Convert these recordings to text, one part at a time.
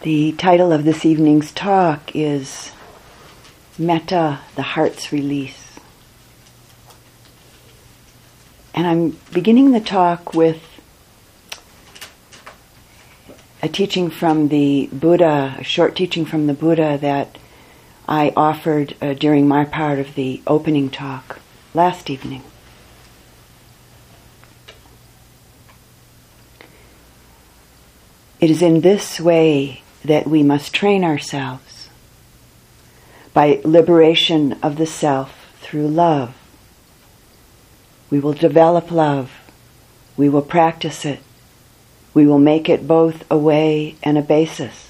The title of this evening's talk is Metta, the Heart's Release. And I'm beginning the talk with a teaching from the Buddha, a short teaching from the Buddha that I offered during my part of the opening talk last evening. It is in this way that we must train ourselves, by liberation of the self through love. We will develop love. We will practice it. We will make it both a way and a basis.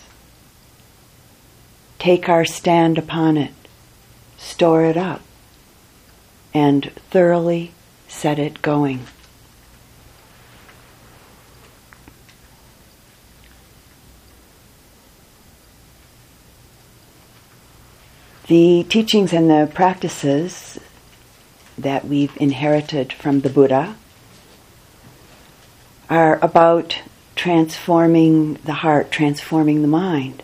Take our stand upon it, store it up, and thoroughly set it going. The teachings and the practices that we've inherited from the Buddha are about transforming the heart, transforming the mind.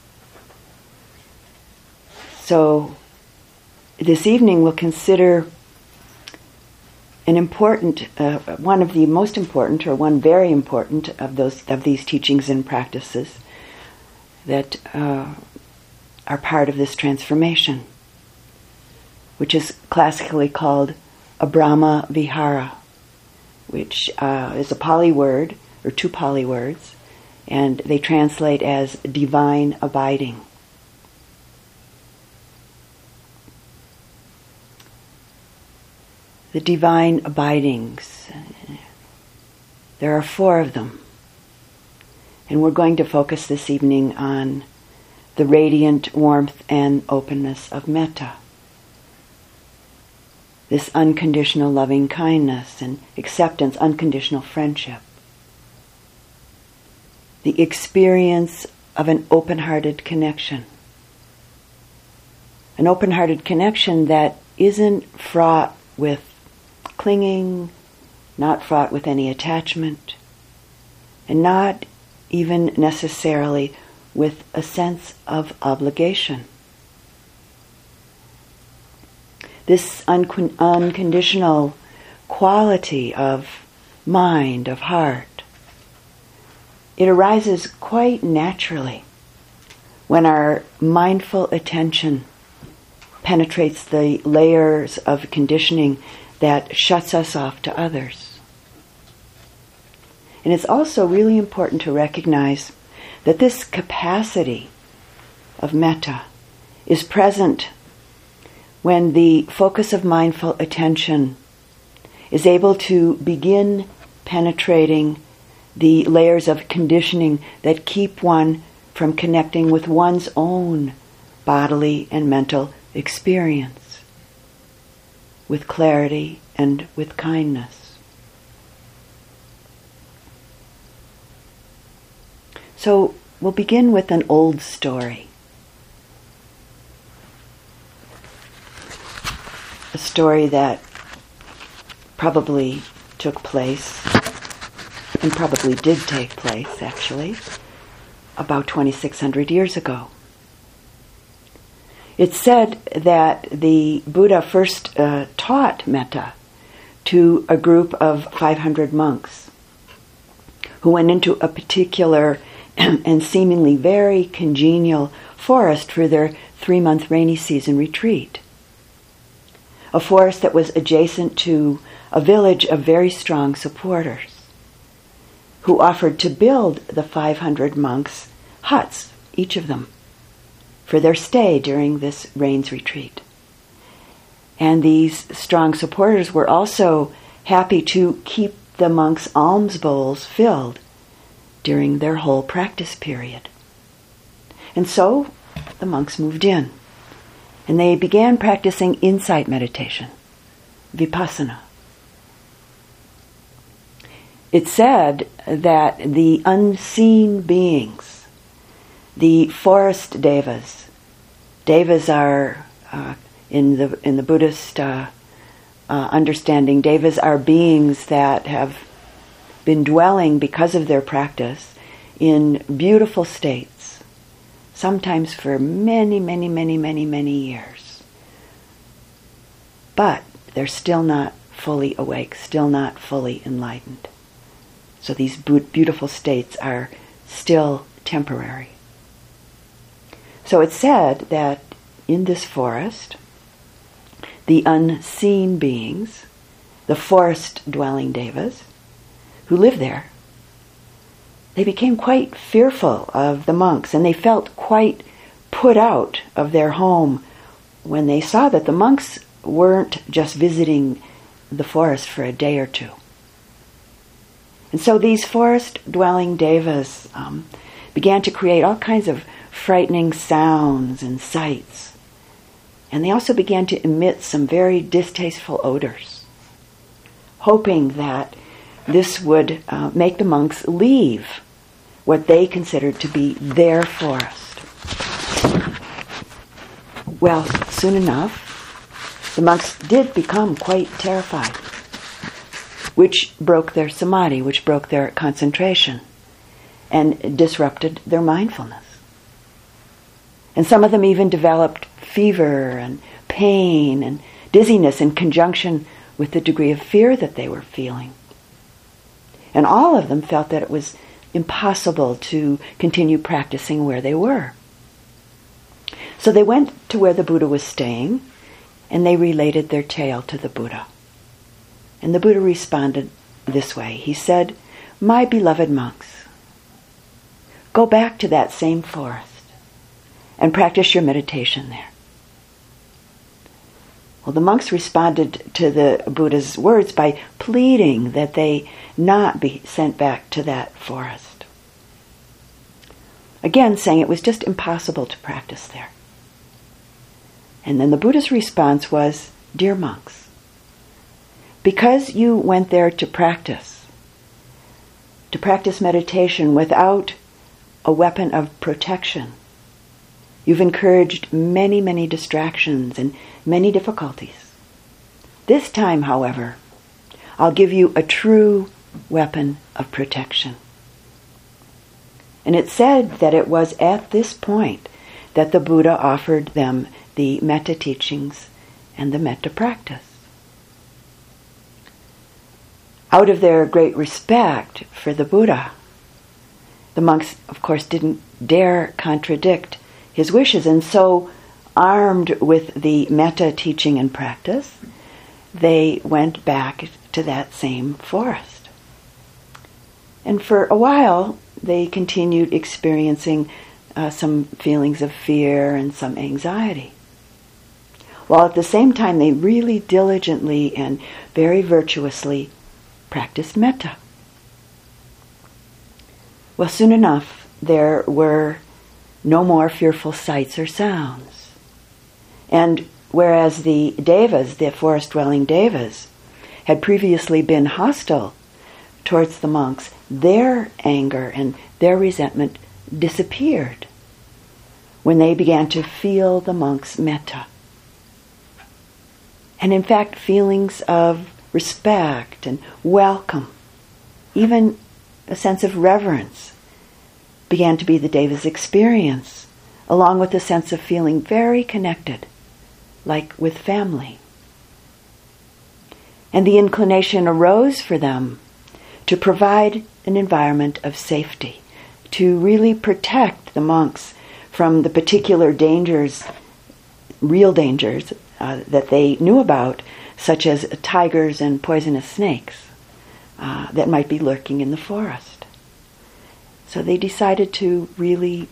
So this evening we'll consider an important, one of the most important, or one very important of these teachings and practices that are part of this transformation, which is classically called a Brahma Vihara, which is a Pali word, or two Pali words, and they translate as divine abiding. The divine abidings, there are 4 of them, and we're going to focus this evening on the radiant warmth and openness of metta. This unconditional loving kindness and acceptance, unconditional friendship. The experience of an open-hearted connection. An open-hearted connection that isn't fraught with clinging, not fraught with any attachment, and not even necessarily with a sense of obligation. This unconditional quality of mind, of heart, it arises quite naturally when our mindful attention penetrates the layers of conditioning that shuts us off to others. And it's also really important to recognize that this capacity of metta is present when the focus of mindful attention is able to begin penetrating the layers of conditioning that keep one from connecting with one's own bodily and mental experience, with clarity and with kindness. So we'll begin with an old story. A story that probably took place, and probably did take place actually, about 2,600 years ago. It's said that the Buddha first taught metta to a group of 500 monks who went into a particular and seemingly very congenial forest for their 3-month rainy season retreat. A forest that was adjacent to a village of very strong supporters who offered to build the 500 monks huts, each of them, for their stay during this rains retreat. And these strong supporters were also happy to keep the monks' alms bowls filled during their whole practice period. And so the monks moved in, and they began practicing insight meditation, vipassana. It's said that the unseen beings, the forest devas are in the Buddhist understanding, devas are beings that have been dwelling because of their practice in beautiful states, sometimes for many, many, many, many, many years. But they're still not fully awake, still not fully enlightened. So these beautiful states are still temporary. So it's said that in this forest, the unseen beings, the forest-dwelling devas, who live there, they became quite fearful of the monks, and they felt quite put out of their home when they saw that the monks weren't just visiting the forest for a day or two. And so these forest-dwelling devas began to create all kinds of frightening sounds and sights. And they also began to emit some very distasteful odors, hoping that this would make the monks leave what they considered to be their forest. Well, soon enough, the monks did become quite terrified, which broke their samadhi, which broke their concentration, and disrupted their mindfulness. And some of them even developed fever and pain and dizziness in conjunction with the degree of fear that they were feeling. And all of them felt that it was impossible to continue practicing where they were. So they went to where the Buddha was staying, and they related their tale to the Buddha. And the Buddha responded this way. He said, "My beloved monks, go back to that same forest and practice your meditation there." Well, the monks responded to the Buddha's words by pleading that they not be sent back to that forest. Again, saying it was just impossible to practice there. And then the Buddha's response was, "Dear monks, because you went there to practice meditation without a weapon of protection, you've encouraged many, many distractions and many difficulties. This time, however, I'll give you a true weapon of protection." And it said that it was at this point that the Buddha offered them the metta teachings and the metta practice. Out of their great respect for the Buddha, the monks, of course, didn't dare contradict his wishes, and so, armed with the metta teaching and practice, they went back to that same forest. And for a while, they continued experiencing some feelings of fear and some anxiety, while at the same time they really diligently and very virtuously practiced metta. Well, soon enough, there were no more fearful sights or sounds. And whereas the devas, the forest-dwelling devas, had previously been hostile towards the monks, their anger and their resentment disappeared when they began to feel the monks' metta. And in fact, feelings of respect and welcome, even a sense of reverence, began to be the devas' experience, along with a sense of feeling very connected, like with family. And the inclination arose for them to provide an environment of safety, to really protect the monks from the particular dangers, real dangers, that they knew about, such as tigers and poisonous snakes that might be lurking in the forest. So they decided to really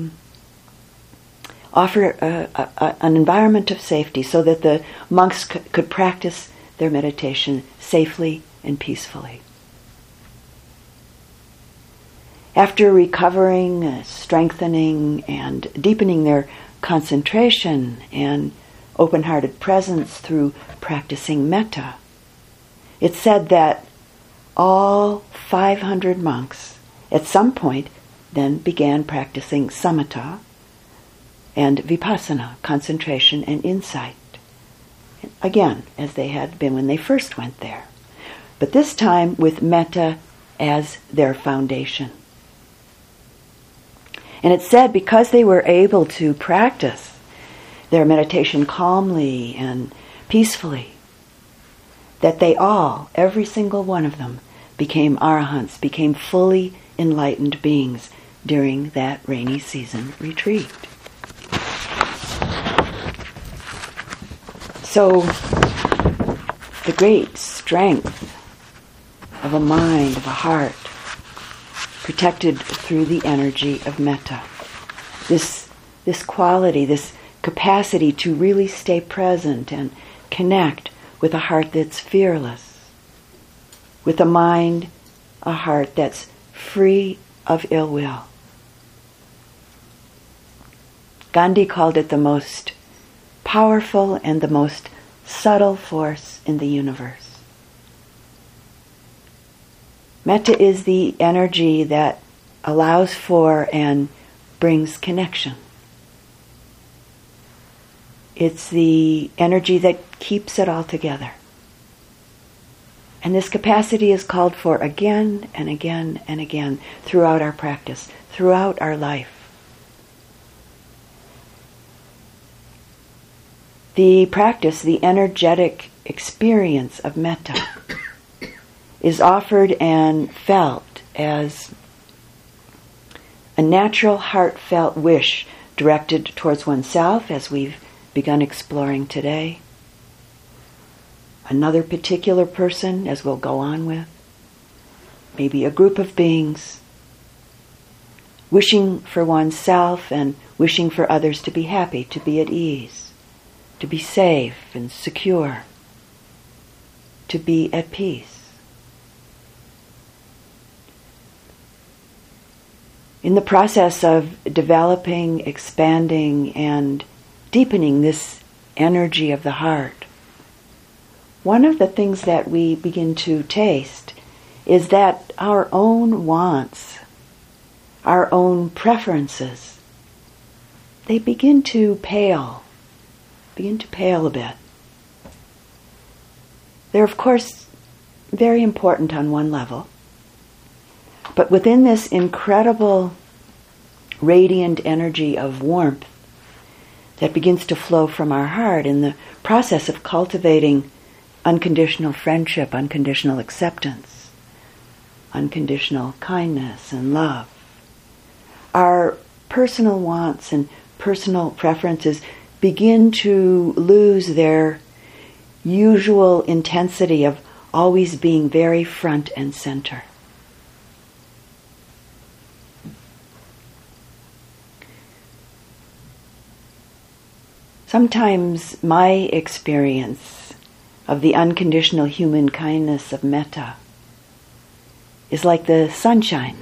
offer an environment of safety so that the monks could practice their meditation safely and peacefully. After recovering, strengthening, and deepening their concentration and open-hearted presence through practicing metta, it's said that all 500 monks at some point then began practicing samatha and vipassana, concentration and insight, again, as they had been when they first went there, but this time with metta as their foundation. And it's said because they were able to practice their meditation calmly and peacefully, that they all, every single one of them, became arahants, became fully enlightened beings during that rainy season retreat. So, the great strength of a mind, of a heart, protected through the energy of metta. This quality, this capacity to really stay present and connect with a heart that's fearless, with a mind, a heart that's free of ill will. Gandhi called it the most powerful and the most subtle force in the universe. Metta is the energy that allows for and brings connection. It's the energy that keeps it all together. And this capacity is called for again and again and again throughout our practice, throughout our life. The practice, the energetic experience of metta is offered and felt as a natural, heartfelt wish directed towards oneself, as we've begun exploring today, another particular person, as we'll go on with, maybe a group of beings, wishing for oneself and wishing for others to be happy, to be at ease, to be safe and secure, to be at peace. In the process of developing, expanding, and deepening this energy of the heart, one of the things that we begin to taste is that our own wants, our own preferences, they begin to pale a bit. They're, of course, very important on one level, but within this incredible radiant energy of warmth that begins to flow from our heart in the process of cultivating unconditional friendship, unconditional acceptance, unconditional kindness and love, our personal wants and personal preferences begin to lose their usual intensity of always being very front and center. Sometimes my experience of the unconditional human kindness of metta is like the sunshine,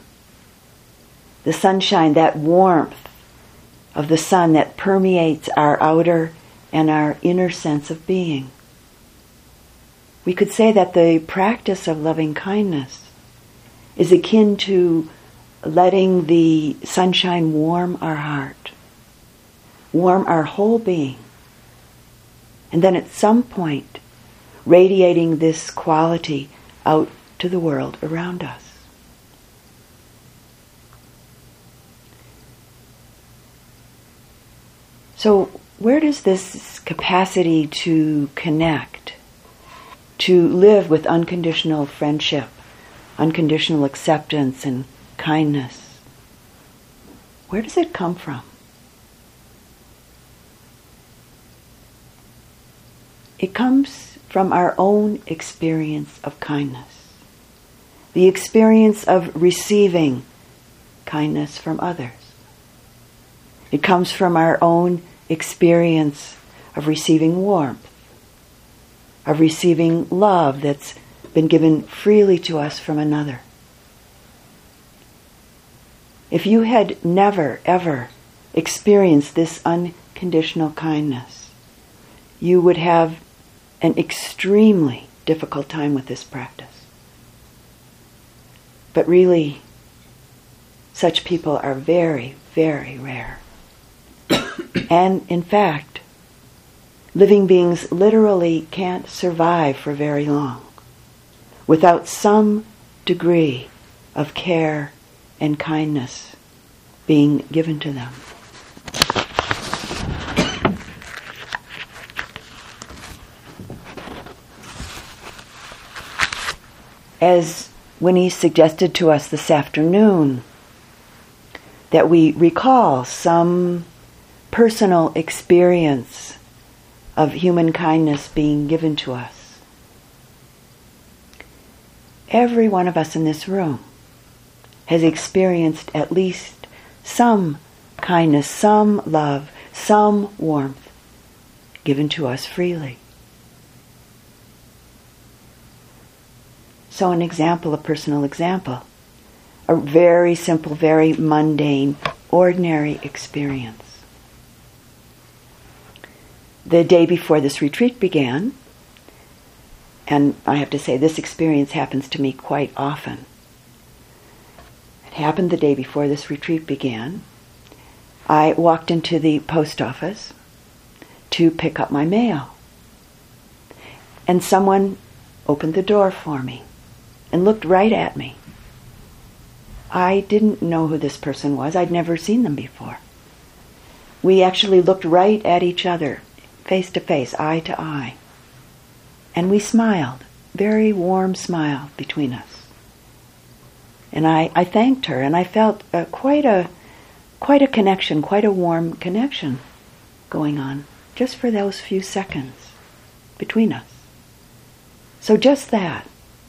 that warmth of the sun that permeates our outer and our inner sense of being. We could say that the practice of loving kindness is akin to letting the sunshine warm our heart, warm our whole being, and then at some point radiating this quality out to the world around us. So where does this capacity to connect, to live with unconditional friendship, unconditional acceptance and kindness, where does it come from? It comes from our own experience of kindness, the experience of receiving kindness from others. It comes from our own experience of receiving warmth, of receiving love that's been given freely to us from another. If you had never, ever experienced this unconditional kindness, you would have an extremely difficult time with this practice. But really, such people are very, very rare. And in fact, living beings literally can't survive for very long without some degree of care and kindness being given to them. As Winnie suggested to us this afternoon, that we recall some personal experience of human kindness being given to us. Every one of us in this room has experienced at least some kindness, some love, some warmth given to us freely. So an example, a personal example, a very simple, very mundane, ordinary experience. The day before this retreat began, and I have to say this experience happens to me quite often. It happened the day before this retreat began. I walked into the post office to pick up my mail, and someone opened the door for me and looked right at me. I didn't know who this person was. I'd never seen them before. We actually looked right at each other, face to face, eye to eye. And we smiled, very warm smile between us. And I thanked her, and I felt quite a connection, quite a warm connection going on, just for those few seconds between us. So just that.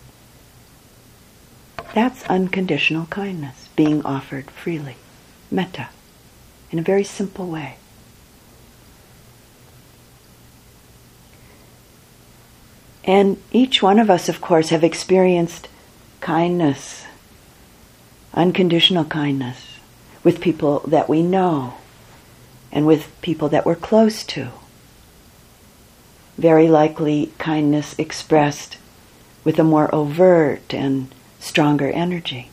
That's unconditional kindness being offered freely. Metta, in a very simple way. And each one of us, of course, have experienced kindness, unconditional kindness, with people that we know and with people that we're close to. Very likely kindness expressed with a more overt and stronger energy.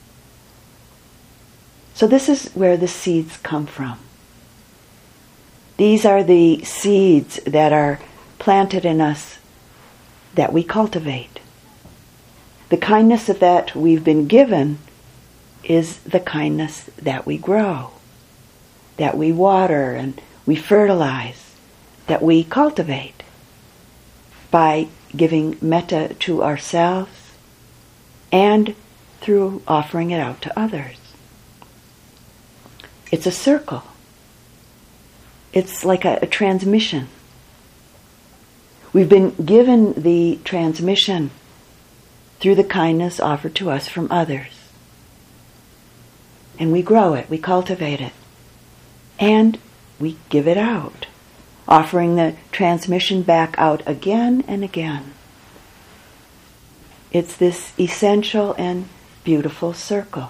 So this is where the seeds come from. These are the seeds that are planted in us that we cultivate. The kindness that we've been given is the kindness that we grow, that we water and we fertilize, that we cultivate by giving metta to ourselves and through offering it out to others. It's a circle. It's like a transmission. We've been given the transmission through the kindness offered to us from others. And we grow it, we cultivate it, and we give it out, offering the transmission back out again and again. It's this essential and beautiful circle.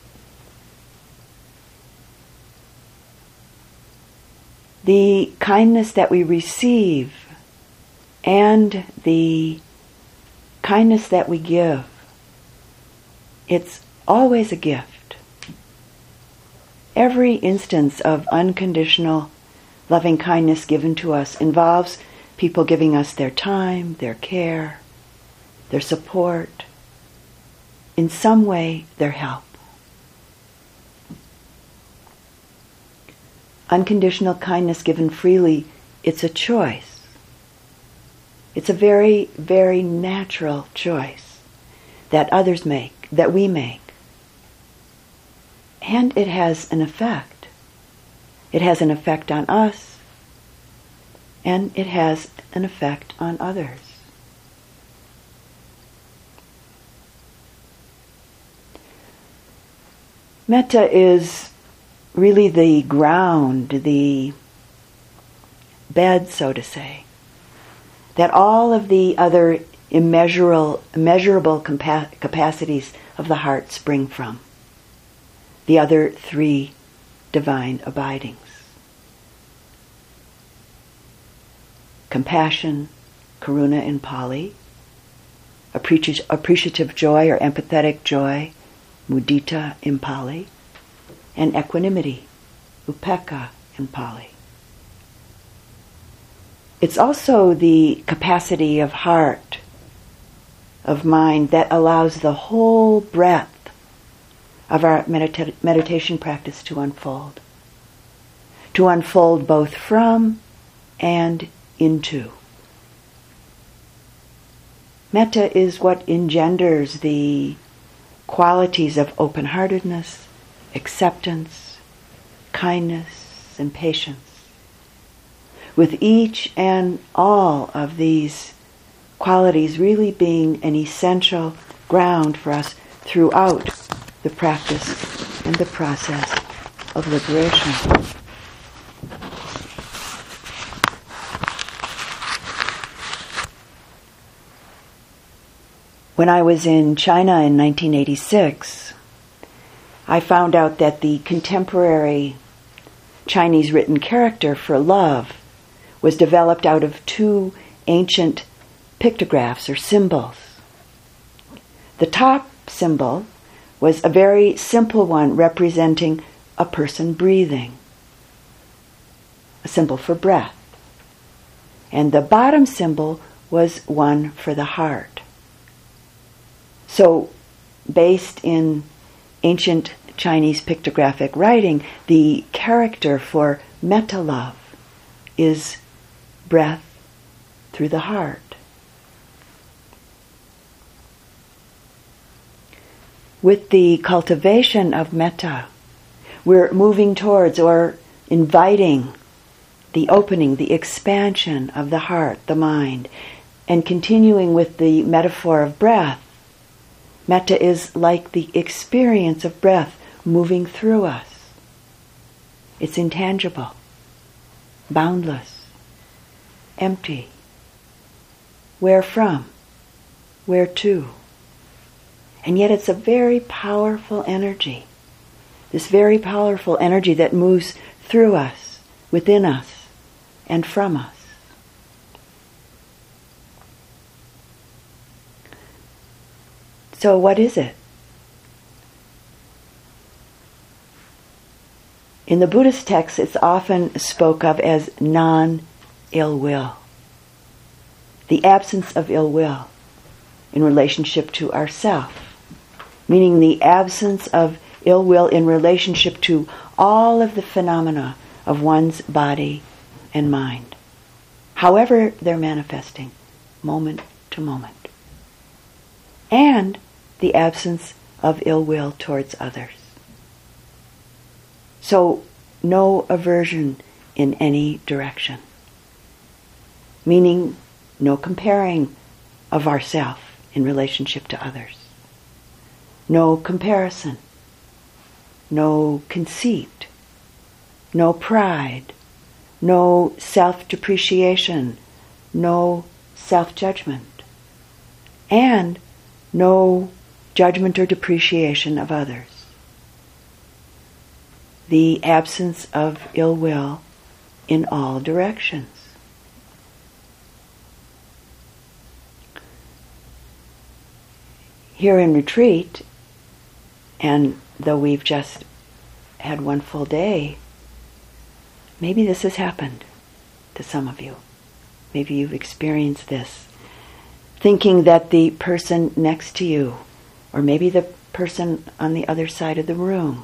The kindness that we receive and the kindness that we give, it's always a gift. Every instance of unconditional loving kindness given to us involves people giving us their time, their care, their support, in some way their help. Unconditional kindness given freely, it's a choice. It's a very, very natural choice that others make, that we make. And it has an effect. It has an effect on us, and it has an effect on others. Metta is really the ground, the bed, so to say, that all of the other immeasurable capacities of the heart spring from. The other three divine abidings. Compassion, karuna in Pali, appreciative joy or empathetic joy, mudita in Pali, and equanimity, upekkha in Pali. It's also the capacity of heart, of mind, that allows the whole breadth of our meditation practice to unfold. To unfold both from and into. Metta is what engenders the qualities of open-heartedness, acceptance, kindness, and patience. With each and all of these qualities really being an essential ground for us throughout the practice and the process of liberation. When I was in China in 1986, I found out that the contemporary Chinese written character for love was developed out of two ancient pictographs or symbols. The top symbol was a very simple one representing a person breathing, a symbol for breath. And the bottom symbol was one for the heart. So, based in ancient Chinese pictographic writing, the character for metta love is breath through the heart. With the cultivation of metta, we're moving towards or inviting the opening, the expansion of the heart, the mind, and continuing with the metaphor of breath. Metta is like the experience of breath moving through us. It's intangible, boundless, empty. Where from? Where to? And yet it's a very powerful energy. This very powerful energy that moves through us, within us, and from us. So what is it? In the Buddhist texts, it's often spoke of as non-ill will. The absence of ill will in relationship to ourself, meaning the absence of ill will in relationship to all of the phenomena of one's body and mind, however they're manifesting, moment to moment. And the absence of ill will towards others. So, no aversion in any direction. Meaning, no comparing of ourself in relationship to others. No comparison. No conceit. No pride. No self-depreciation. No self-judgment. And no judgment or depreciation of others. The absence of ill will in all directions. Here in retreat, and though we've just had one full day, maybe this has happened to some of you. Maybe you've experienced this. Thinking that the person next to you, or maybe the person on the other side of the room,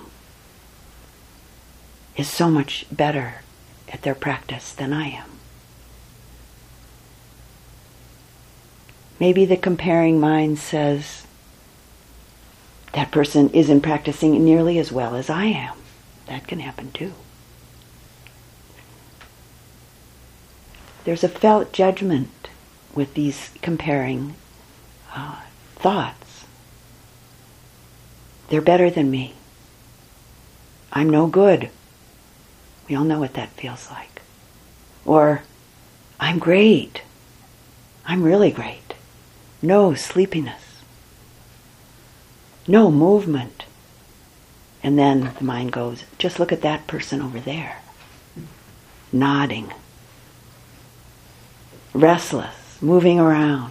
is so much better at their practice than I am. Maybe the comparing mind says, that person isn't practicing nearly as well as I am. That can happen too. There's a felt judgment with these comparing thoughts. They're better than me. I'm no good. We all know what that feels like. Or, I'm great. I'm really great. No sleepiness. No movement. And then the mind goes, just look at that person over there. Nodding. Restless. Moving around.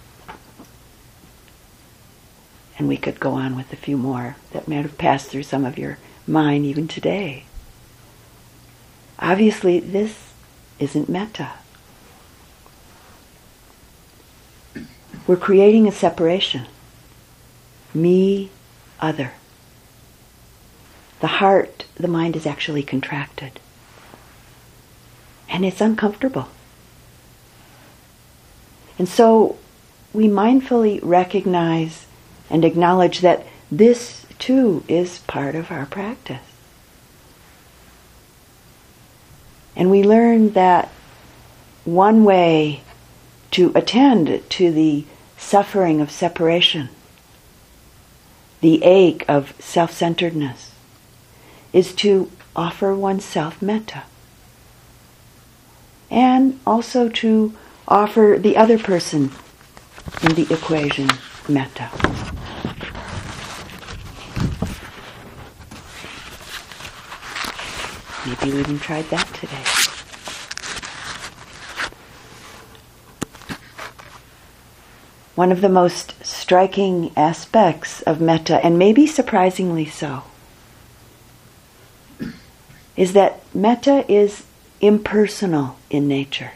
And we could go on with a few more that might have passed through some of your mind even today. Obviously, this isn't metta. We're creating a separation. Me, other. the heart, the mind is actually contracted. And it's uncomfortable. And so we mindfully recognize and acknowledge that this too is part of our practice. And we learn that one way to attend to the suffering of separation, the ache of self-centeredness, is to offer oneself metta. And also to offer the other person in the equation metta. Maybe we even tried that today. One of the most striking aspects of metta, and maybe surprisingly so, is that metta is impersonal in nature.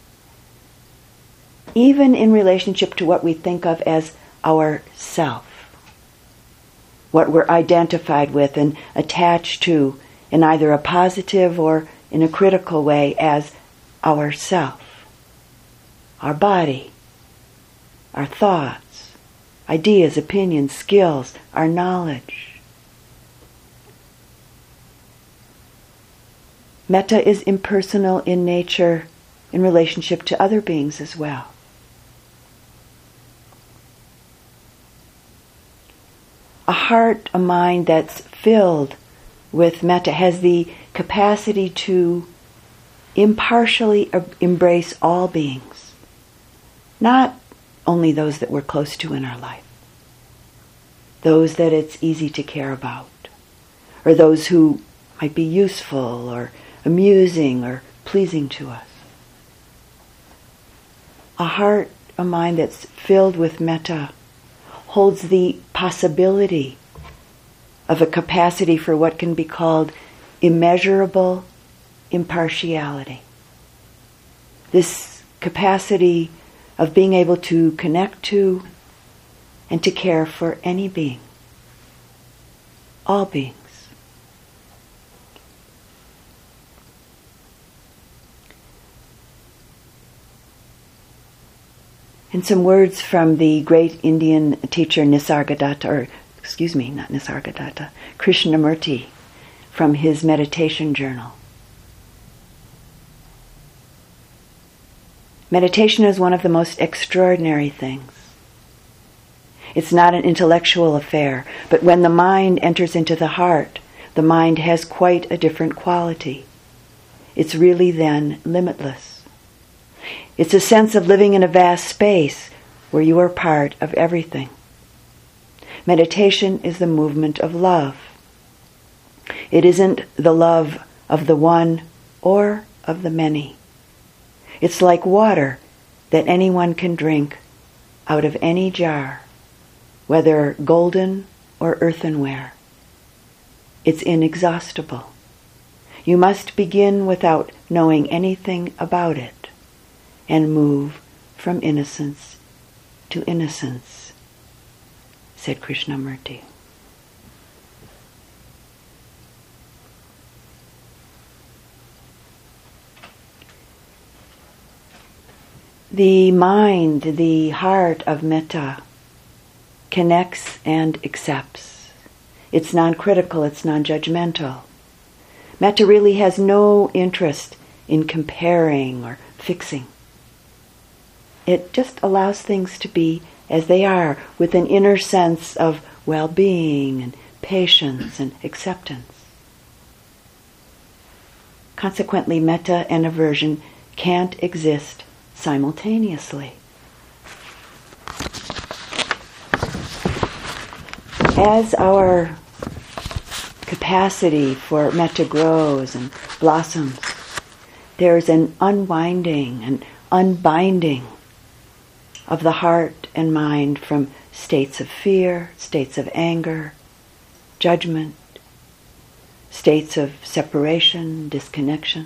Even in relationship to what we think of as our self, what we're identified with and attached to in either a positive or in a critical way as our self, our body, our thoughts, ideas, opinions, skills, our knowledge. Metta is impersonal in nature in relationship to other beings as well. A heart, a mind that's filled with metta has the capacity to impartially embrace all beings, not only those that we're close to in our life, those that it's easy to care about, or those who might be useful or amusing or pleasing to us. A heart, a mind that's filled with metta holds the possibility of a capacity for what can be called immeasurable impartiality. This capacity of being able to connect to and to care for any being, all beings. And some words from the great Indian teacher Nisargadatta, Krishnamurti, from his meditation journal. Meditation is one of the most extraordinary things. It's not an intellectual affair, but when the mind enters into the heart, the mind has quite a different quality. It's really then limitless. It's a sense of living in a vast space where you are part of everything. Meditation is the movement of love. It isn't the love of the one or of the many. It's like water that anyone can drink out of any jar, whether golden or earthenware. It's inexhaustible. You must begin without knowing anything about it and move from innocence to innocence, said Krishnamurti. The mind, the heart of metta, connects and accepts. It's non-critical, it's non-judgmental. Metta really has no interest in comparing or fixing. It just allows things to be as they are, with an inner sense of well-being and patience and acceptance. Consequently, metta and aversion can't exist simultaneously. As our capacity for metta grows and blossoms, there's an unwinding and unbinding of the heart and mind from states of fear, states of anger, judgment, states of separation, disconnection.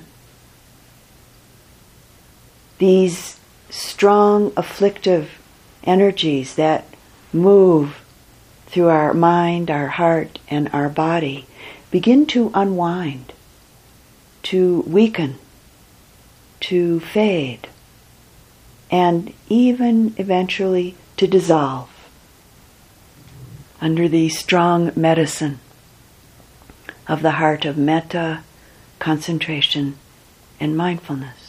These strong afflictive energies that move through our mind, our heart, and our body begin to unwind, to weaken, to fade, and even eventually to dissolve under the strong medicine of the heart of metta, concentration, and mindfulness.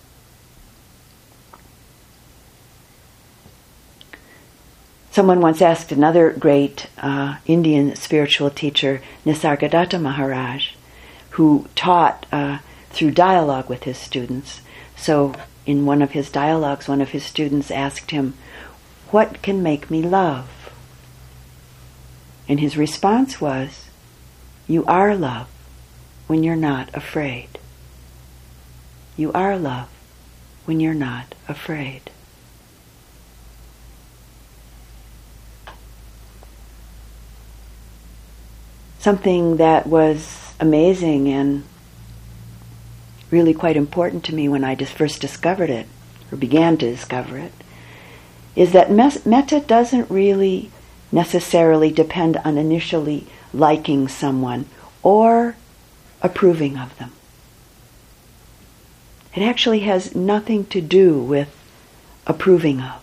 Someone once asked another great Indian spiritual teacher, Nisargadatta Maharaj, who taught through dialogue with his students. So in one of his dialogues, one of his students asked him, "What can make me love?" And his response was, "You are love when you're not afraid. You are love when you're not afraid." Something that was amazing and really quite important to me when I first discovered it, or began to discover it, is that metta doesn't really necessarily depend on initially liking someone or approving of them. It actually has nothing to do with approving of.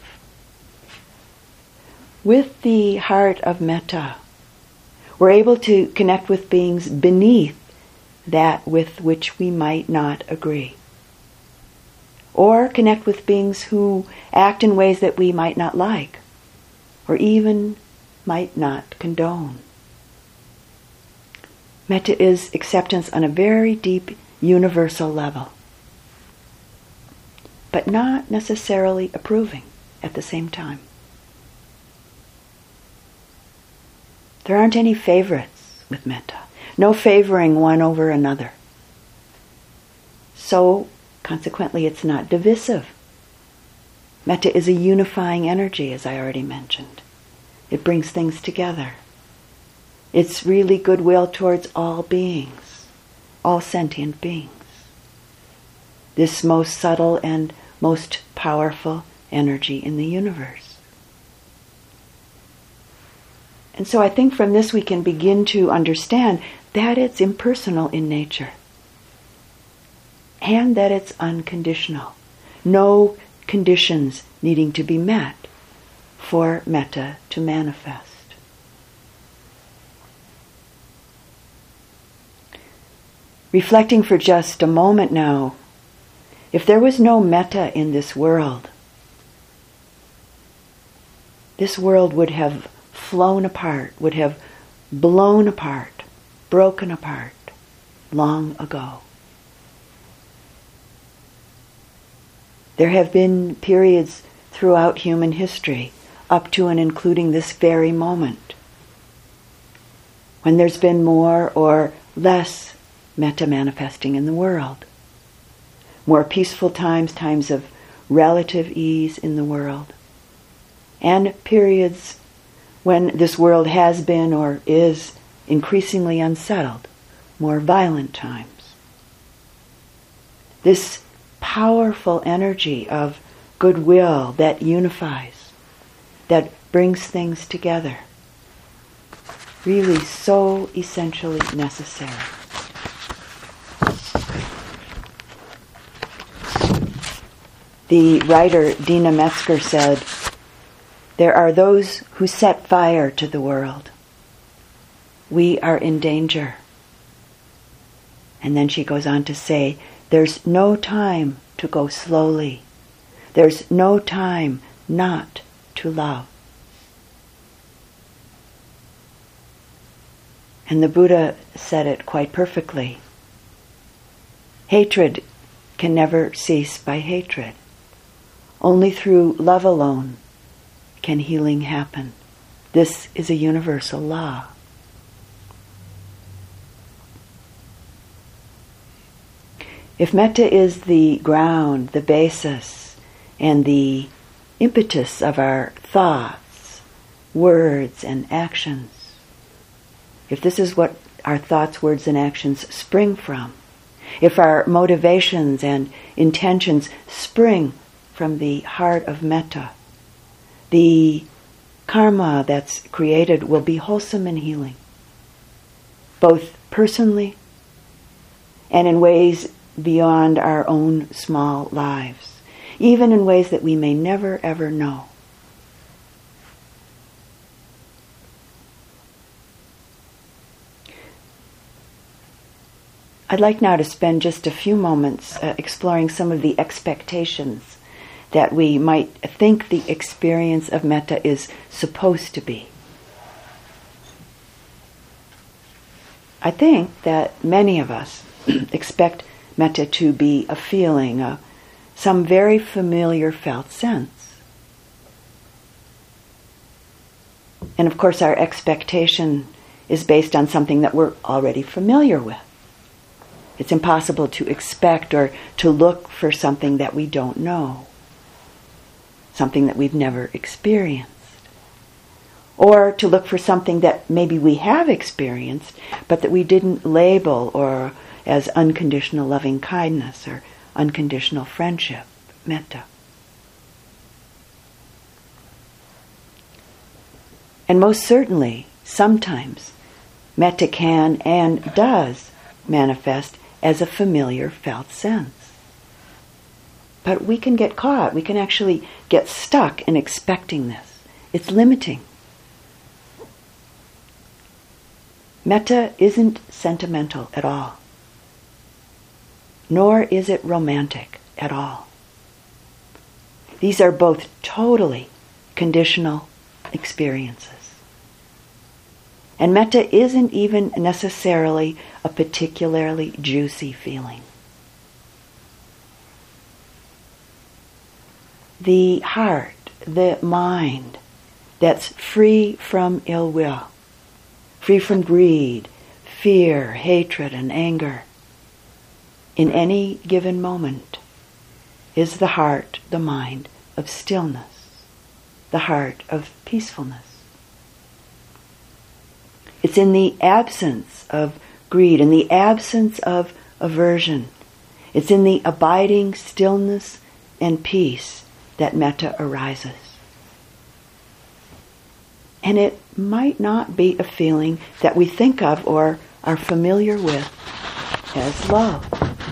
With the heart of metta, we're able to connect with beings beneath that with which we might not agree. Or connect with beings who act in ways that we might not like, or even might not condone. Metta is acceptance on a very deep universal level, but not necessarily approving at the same time. There aren't any favorites with metta, no favoring one over another. So, consequently, it's not divisive. Metta is a unifying energy, as I already mentioned. It brings things together. It's really goodwill towards all beings, all sentient beings. This most subtle and most powerful energy in the universe. And so I think from this we can begin to understand that it's impersonal in nature. And that it's unconditional. No conditions needing to be met for metta to manifest. Reflecting for just a moment now, if there was no metta in this world would have flown apart, would have blown apart, broken apart long ago. There have been periods throughout human history, up to and including this very moment, when there's been more or less metta manifesting in the world. More peaceful times, times of relative ease in the world, and periods when this world has been or is increasingly unsettled, more violent times. This powerful energy of goodwill that unifies, that brings things together, really so essentially necessary. The writer Dina Metzger said, "There are those who set fire to the world. We are in danger." And then she goes on to say, "There's no time to go slowly. There's no time not to love." And the Buddha said it quite perfectly. Hatred can never cease by hatred. Only through love alone can healing happen. This is a universal law. If metta is the ground, the basis, and the impetus of our thoughts, words, and actions, if this is what our thoughts, words, and actions spring from, if our motivations and intentions spring from the heart of metta, the karma that's created will be wholesome and healing, both personally, and in ways beyond our own small lives, even in ways that we may never ever know. I'd like now to spend just a few moments exploring some of the expectations that we might think the experience of metta is supposed to be. I think that many of us expect metta to be a feeling, some very familiar felt sense. And of course our expectation is based on something that we're already familiar with. It's impossible to expect or to look for something that we don't know, something that we've never experienced, or to look for something that maybe we have experienced, but that we didn't label or as unconditional loving kindness or unconditional friendship, metta. And most certainly, sometimes, metta can and does manifest as a familiar felt sense. But we can get caught, we can actually get stuck in expecting this. It's limiting. Metta isn't sentimental at all, nor is it romantic at all. These are both totally conditional experiences. And metta isn't even necessarily a particularly juicy feeling. The heart, the mind that's free from ill will, free from greed, fear, hatred, and anger, in any given moment, is the heart, the mind of stillness, the heart of peacefulness. It's in the absence of greed, in the absence of aversion. It's in the abiding stillness and peace that metta arises. And it might not be a feeling that we think of or are familiar with as love.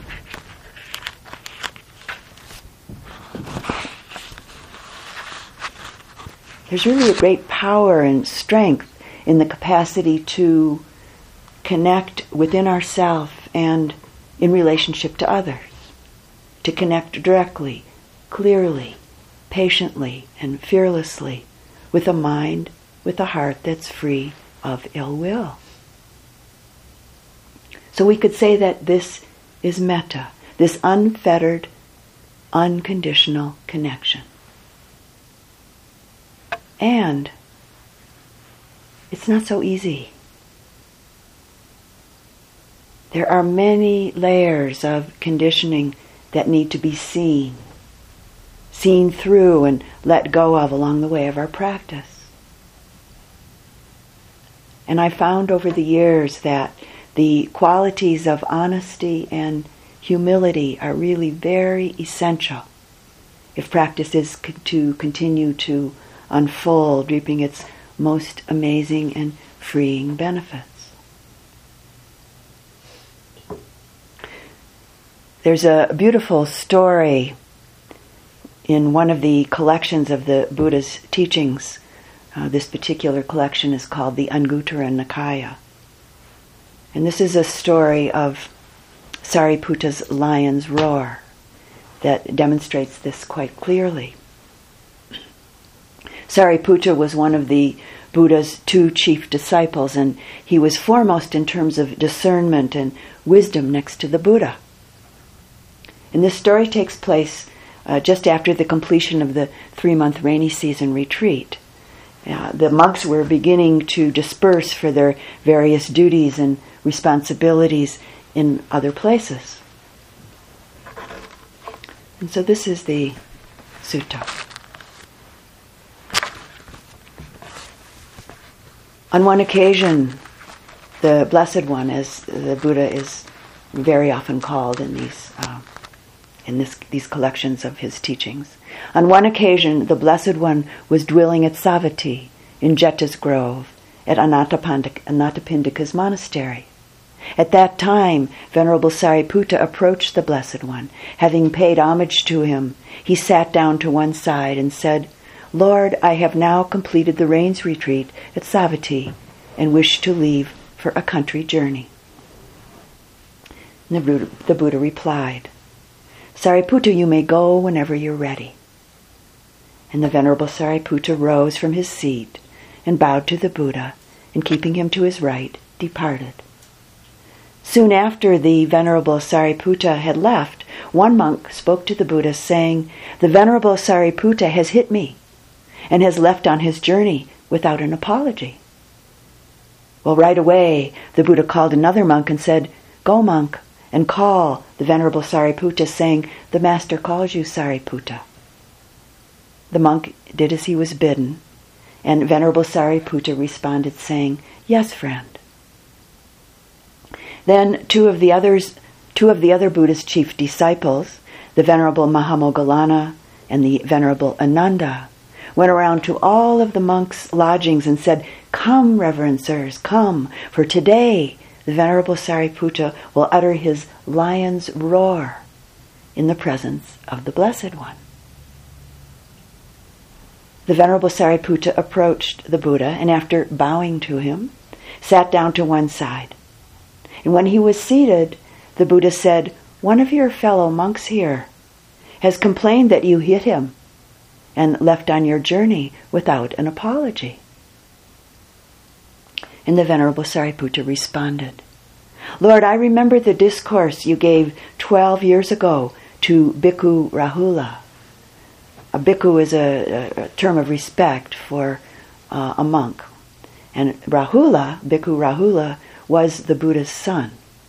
There's really a great power and strength in the capacity to connect within ourselves and in relationship to others, to connect directly, clearly, patiently, and fearlessly with a mind, with a heart that's free of ill will. So we could say that this is metta, this unfettered, unconditional connection. And it's not so easy. There are many layers of conditioning that need to be seen through and let go of along the way of our practice. And I found over the years that the qualities of honesty and humility are really very essential if practice is to continue to unfold, reaping its most amazing and freeing benefits. There's a beautiful story in one of the collections of the Buddha's teachings. This particular collection is called the Anguttara Nikaya. And this is a story of Sariputta's lion's roar that demonstrates this quite clearly. Sariputta was one of the Buddha's two chief disciples, and he was foremost in terms of discernment and wisdom next to the Buddha. And this story takes place just after the completion of the 3-month rainy season retreat. The monks were beginning to disperse for their various duties and responsibilities in other places. And so this is the sutta. On one occasion, the Blessed One, as the Buddha is very often called in these collections of his teachings, on one occasion, the Blessed One was dwelling at Savatthi in Jeta's grove at Anathapindika's monastery. At that time, Venerable Sariputta approached the Blessed One. Having paid homage to him, he sat down to one side and said, "Lord, I have now completed the rains retreat at Savatthi and wish to leave for a country journey." And the Buddha replied, "Sariputta, you may go whenever you're ready." And the Venerable Sariputta rose from his seat and bowed to the Buddha, and keeping him to his right, departed. Soon after the Venerable Sariputta had left, one monk spoke to the Buddha, saying, "The Venerable Sariputta has hit me and has left on his journey without an apology." Well, right away, the Buddha called another monk and said, "Go, monk, and call the Venerable Sariputta, saying, 'The Master calls you, Sariputta.'" The monk did as he was bidden, and Venerable Sariputta responded, saying, "Yes, friend." Then two of the other Buddha's chief disciples, the Venerable Mahamoggallana and the Venerable Ananda, went around to all of the monks' lodgings and said, "Come, reverend sirs, come, for today the Venerable Sariputta will utter his lion's roar in the presence of the Blessed One." The Venerable Sariputta approached the Buddha, and after bowing to him, sat down to one side. And when he was seated, the Buddha said, "One of your fellow monks here has complained that you hit him and left on your journey without an apology." And the Venerable Sariputta responded, "Lord, I remember the discourse you gave 12 years ago to Bhikkhu Rahula." A bhikkhu is a term of respect for a monk. And Bhikkhu Rahula, was the Buddha's son.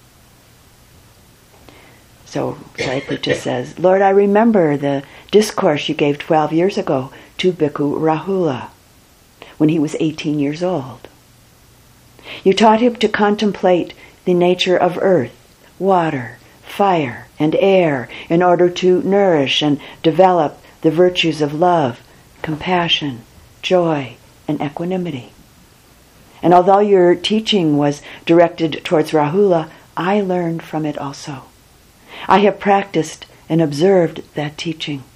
So Sariputta says, "Lord, I remember the discourse you gave 12 years ago to Bhikkhu Rahula when he was 18 years old. You taught him to contemplate the nature of earth, water, fire, and air in order to nourish and develop the virtues of love, compassion, joy, and equanimity. And although your teaching was directed towards Rahula, I learned from it also. I have practiced and observed that teaching.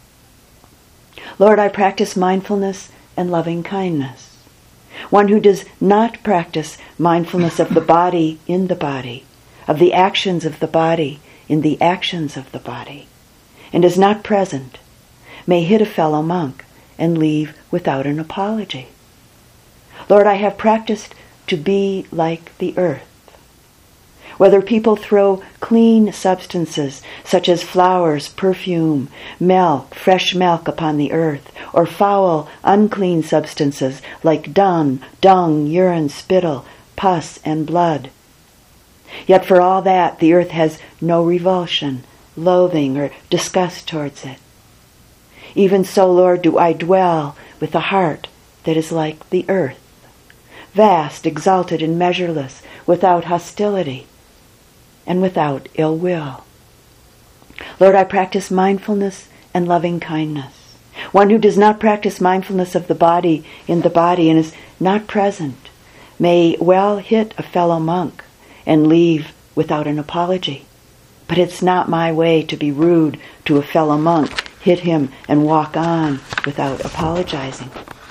Lord, I practice mindfulness and loving kindness. One who does not practice mindfulness of the body in the body, of the actions of the body in the actions of the body, and is not present, may hit a fellow monk and leave without an apology. Lord, I have practiced to be like the earth. Whether people throw clean substances such as flowers, perfume, milk, fresh milk upon the earth, or foul, unclean substances like dung, urine, spittle, pus, and blood. Yet for all that, the earth has no revulsion, loathing, or disgust towards it. Even so, Lord, do I dwell with a heart that is like the earth, vast, exalted, and measureless, without hostility and without ill will. Lord, I practice mindfulness and loving kindness. One who does not practice mindfulness of the body in the body and is not present may well hit a fellow monk and leave without an apology. But it's not my way to be rude to a fellow monk, hit him, and walk on without apologizing.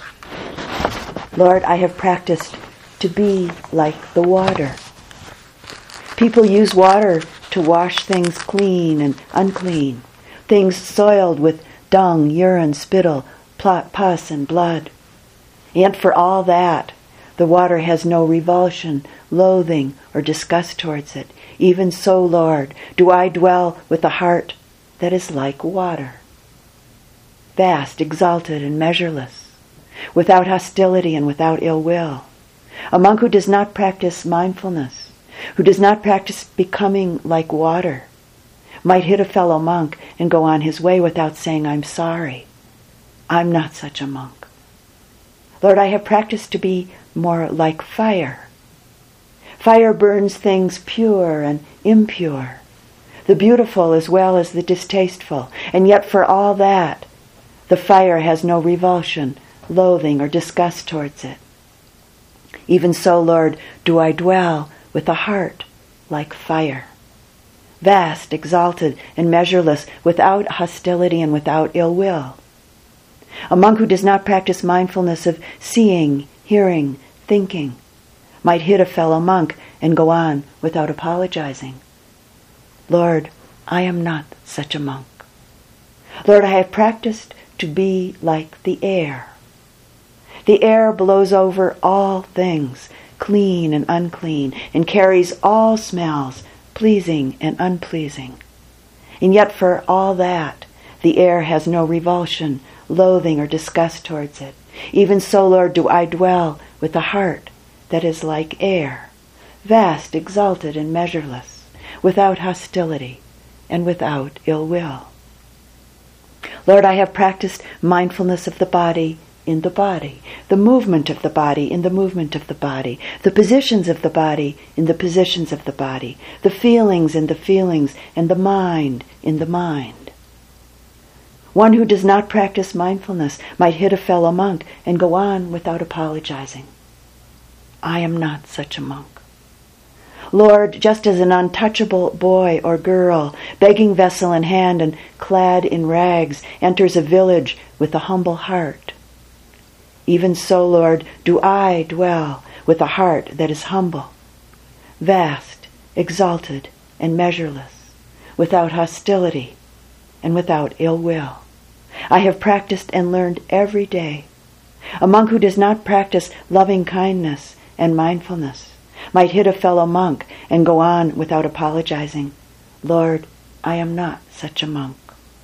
Lord, I have practiced to be like the water. People use water to wash things clean and unclean, things soiled with dung, urine, spittle, pus, and blood. Yet for all that, the water has no revulsion, loathing, or disgust towards it. Even so, Lord, do I dwell with a heart that is like water, vast, exalted, and measureless, without hostility and without ill will. A monk who does not practice mindfulness, who does not practice becoming like water, might hit a fellow monk and go on his way without saying, "I'm sorry. I'm not such a monk." Lord, I have practiced to be more like fire. Fire burns things pure and impure, the beautiful as well as the distasteful, and yet for all that, the fire has no revulsion, loathing, or disgust towards it. Even so, Lord, do I dwell with a heart like fire, vast, exalted, and measureless, without hostility and without ill will. A monk who does not practice mindfulness of seeing, hearing, thinking might hit a fellow monk and go on without apologizing. Lord, I am not such a monk. Lord, I have practiced to be like the air. The air blows over all things, clean and unclean, and carries all smells, pleasing and unpleasing. And yet for all that, the air has no revulsion, loathing, or disgust towards it. Even so, Lord, do I dwell with a heart that is like air, vast, exalted, and measureless, without hostility and without ill will. Lord, I have practiced mindfulness of the body in the body, the movement of the body in the movement of the body, the positions of the body in the positions of the body, the feelings in the feelings, and the mind in the mind. One who does not practice mindfulness might hit a fellow monk and go on without apologizing. I am not such a monk. Lord, just as an untouchable boy or girl, begging vessel in hand and clad in rags, enters a village with a humble heart, even so, Lord, do I dwell with a heart that is humble, vast, exalted, and measureless, without hostility and without ill will. I have practiced and learned every day. A monk who does not practice loving kindness and mindfulness might hit a fellow monk and go on without apologizing. Lord, I am not such a monk.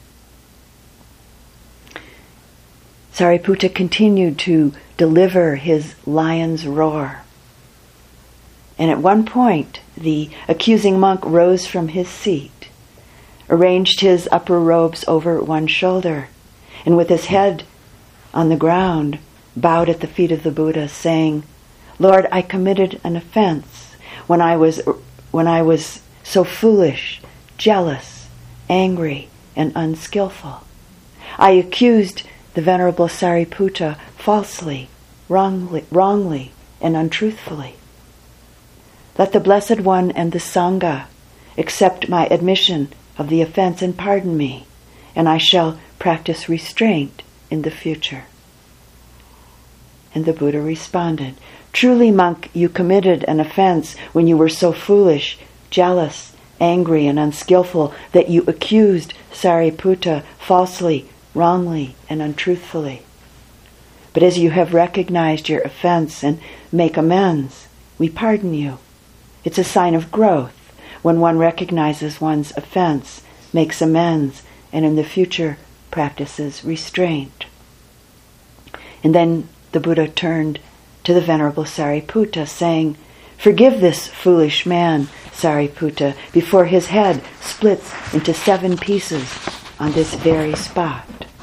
Sariputta continued to deliver his lion's roar. And at one point, the accusing monk rose from his seat, arranged his upper robes over one shoulder, and with his head on the ground, bowed at the feet of the Buddha, saying, Lord, I committed an offense when I was so foolish, jealous, angry, and unskillful. I accused the Venerable Sariputta falsely, wrongly, and untruthfully. Let the Blessed One and the Sangha accept my admission of the offense and pardon me, and I shall practice restraint in the future. And the Buddha responded, Truly, monk, you committed an offense when you were so foolish, jealous, angry, and unskillful that you accused Sariputta falsely, wrongly, and untruthfully. But as you have recognized your offense and make amends, we pardon you. It's a sign of growth when one recognizes one's offense, makes amends, and in the future practices restraint. And then the Buddha turned to the Venerable Sariputta, saying, Forgive this foolish man, Sariputta, before his head splits into 7 pieces on this very spot.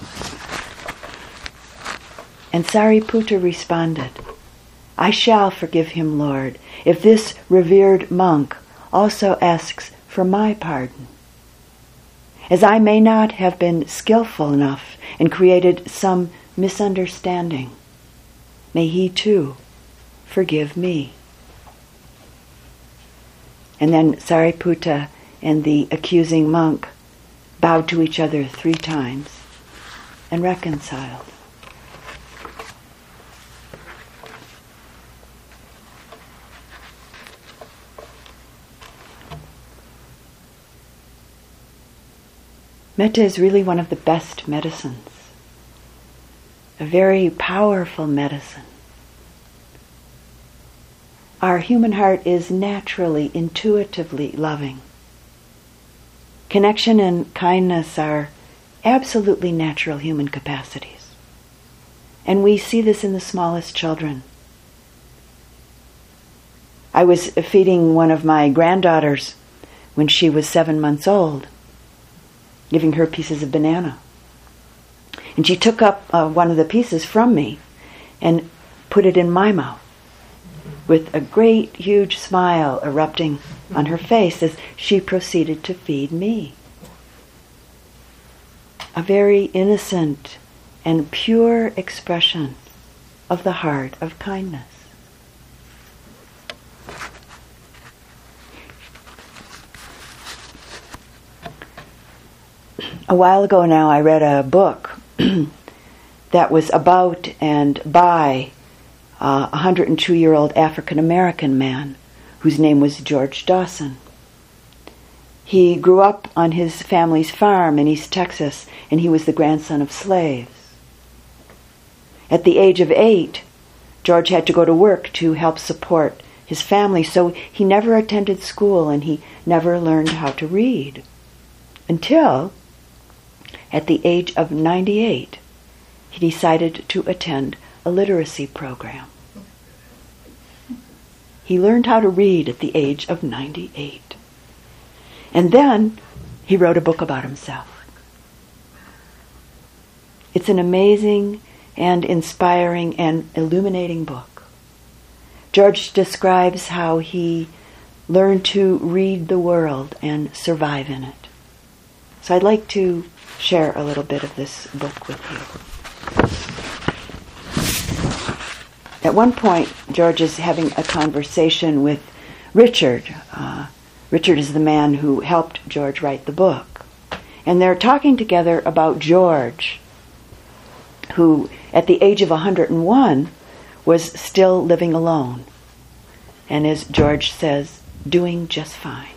And Sariputta responded, I shall forgive him, Lord, if this revered monk also asks for my pardon. As I may not have been skillful enough and created some misunderstanding, may he too forgive me. And then Sariputta and the accusing monk bowed to each other 3 times and reconciled. Metta is really one of the best medicines, a very powerful medicine. Our human heart is naturally, intuitively loving. Connection and kindness are absolutely natural human capacities. And we see this in the smallest children. I was feeding one of my granddaughters when she was 7 months old, giving her pieces of banana. And she took up one of the pieces from me and put it in my mouth, with a great, huge smile erupting on her face as she proceeded to feed me. A very innocent and pure expression of the heart of kindness. A while ago now, I read a book that was about and by a 102-year-old African-American man whose name was George Dawson. He grew up on his family's farm in East Texas, and he was the grandson of slaves. At the age of 8, George had to go to work to help support his family, so he never attended school and he never learned how to read. Until, at the age of 98, he decided to attend a literacy program. He learned how to read at the age of 98. And then he wrote a book about himself. It's an amazing and inspiring and illuminating book. George describes how he learned to read the world and survive in it. So I'd like to share a little bit of this book with you. At one point, George is having a conversation with Richard. Richard is the man who helped George write the book. And they're talking together about George, who at the age of 101 was still living alone. And as George says, doing just fine.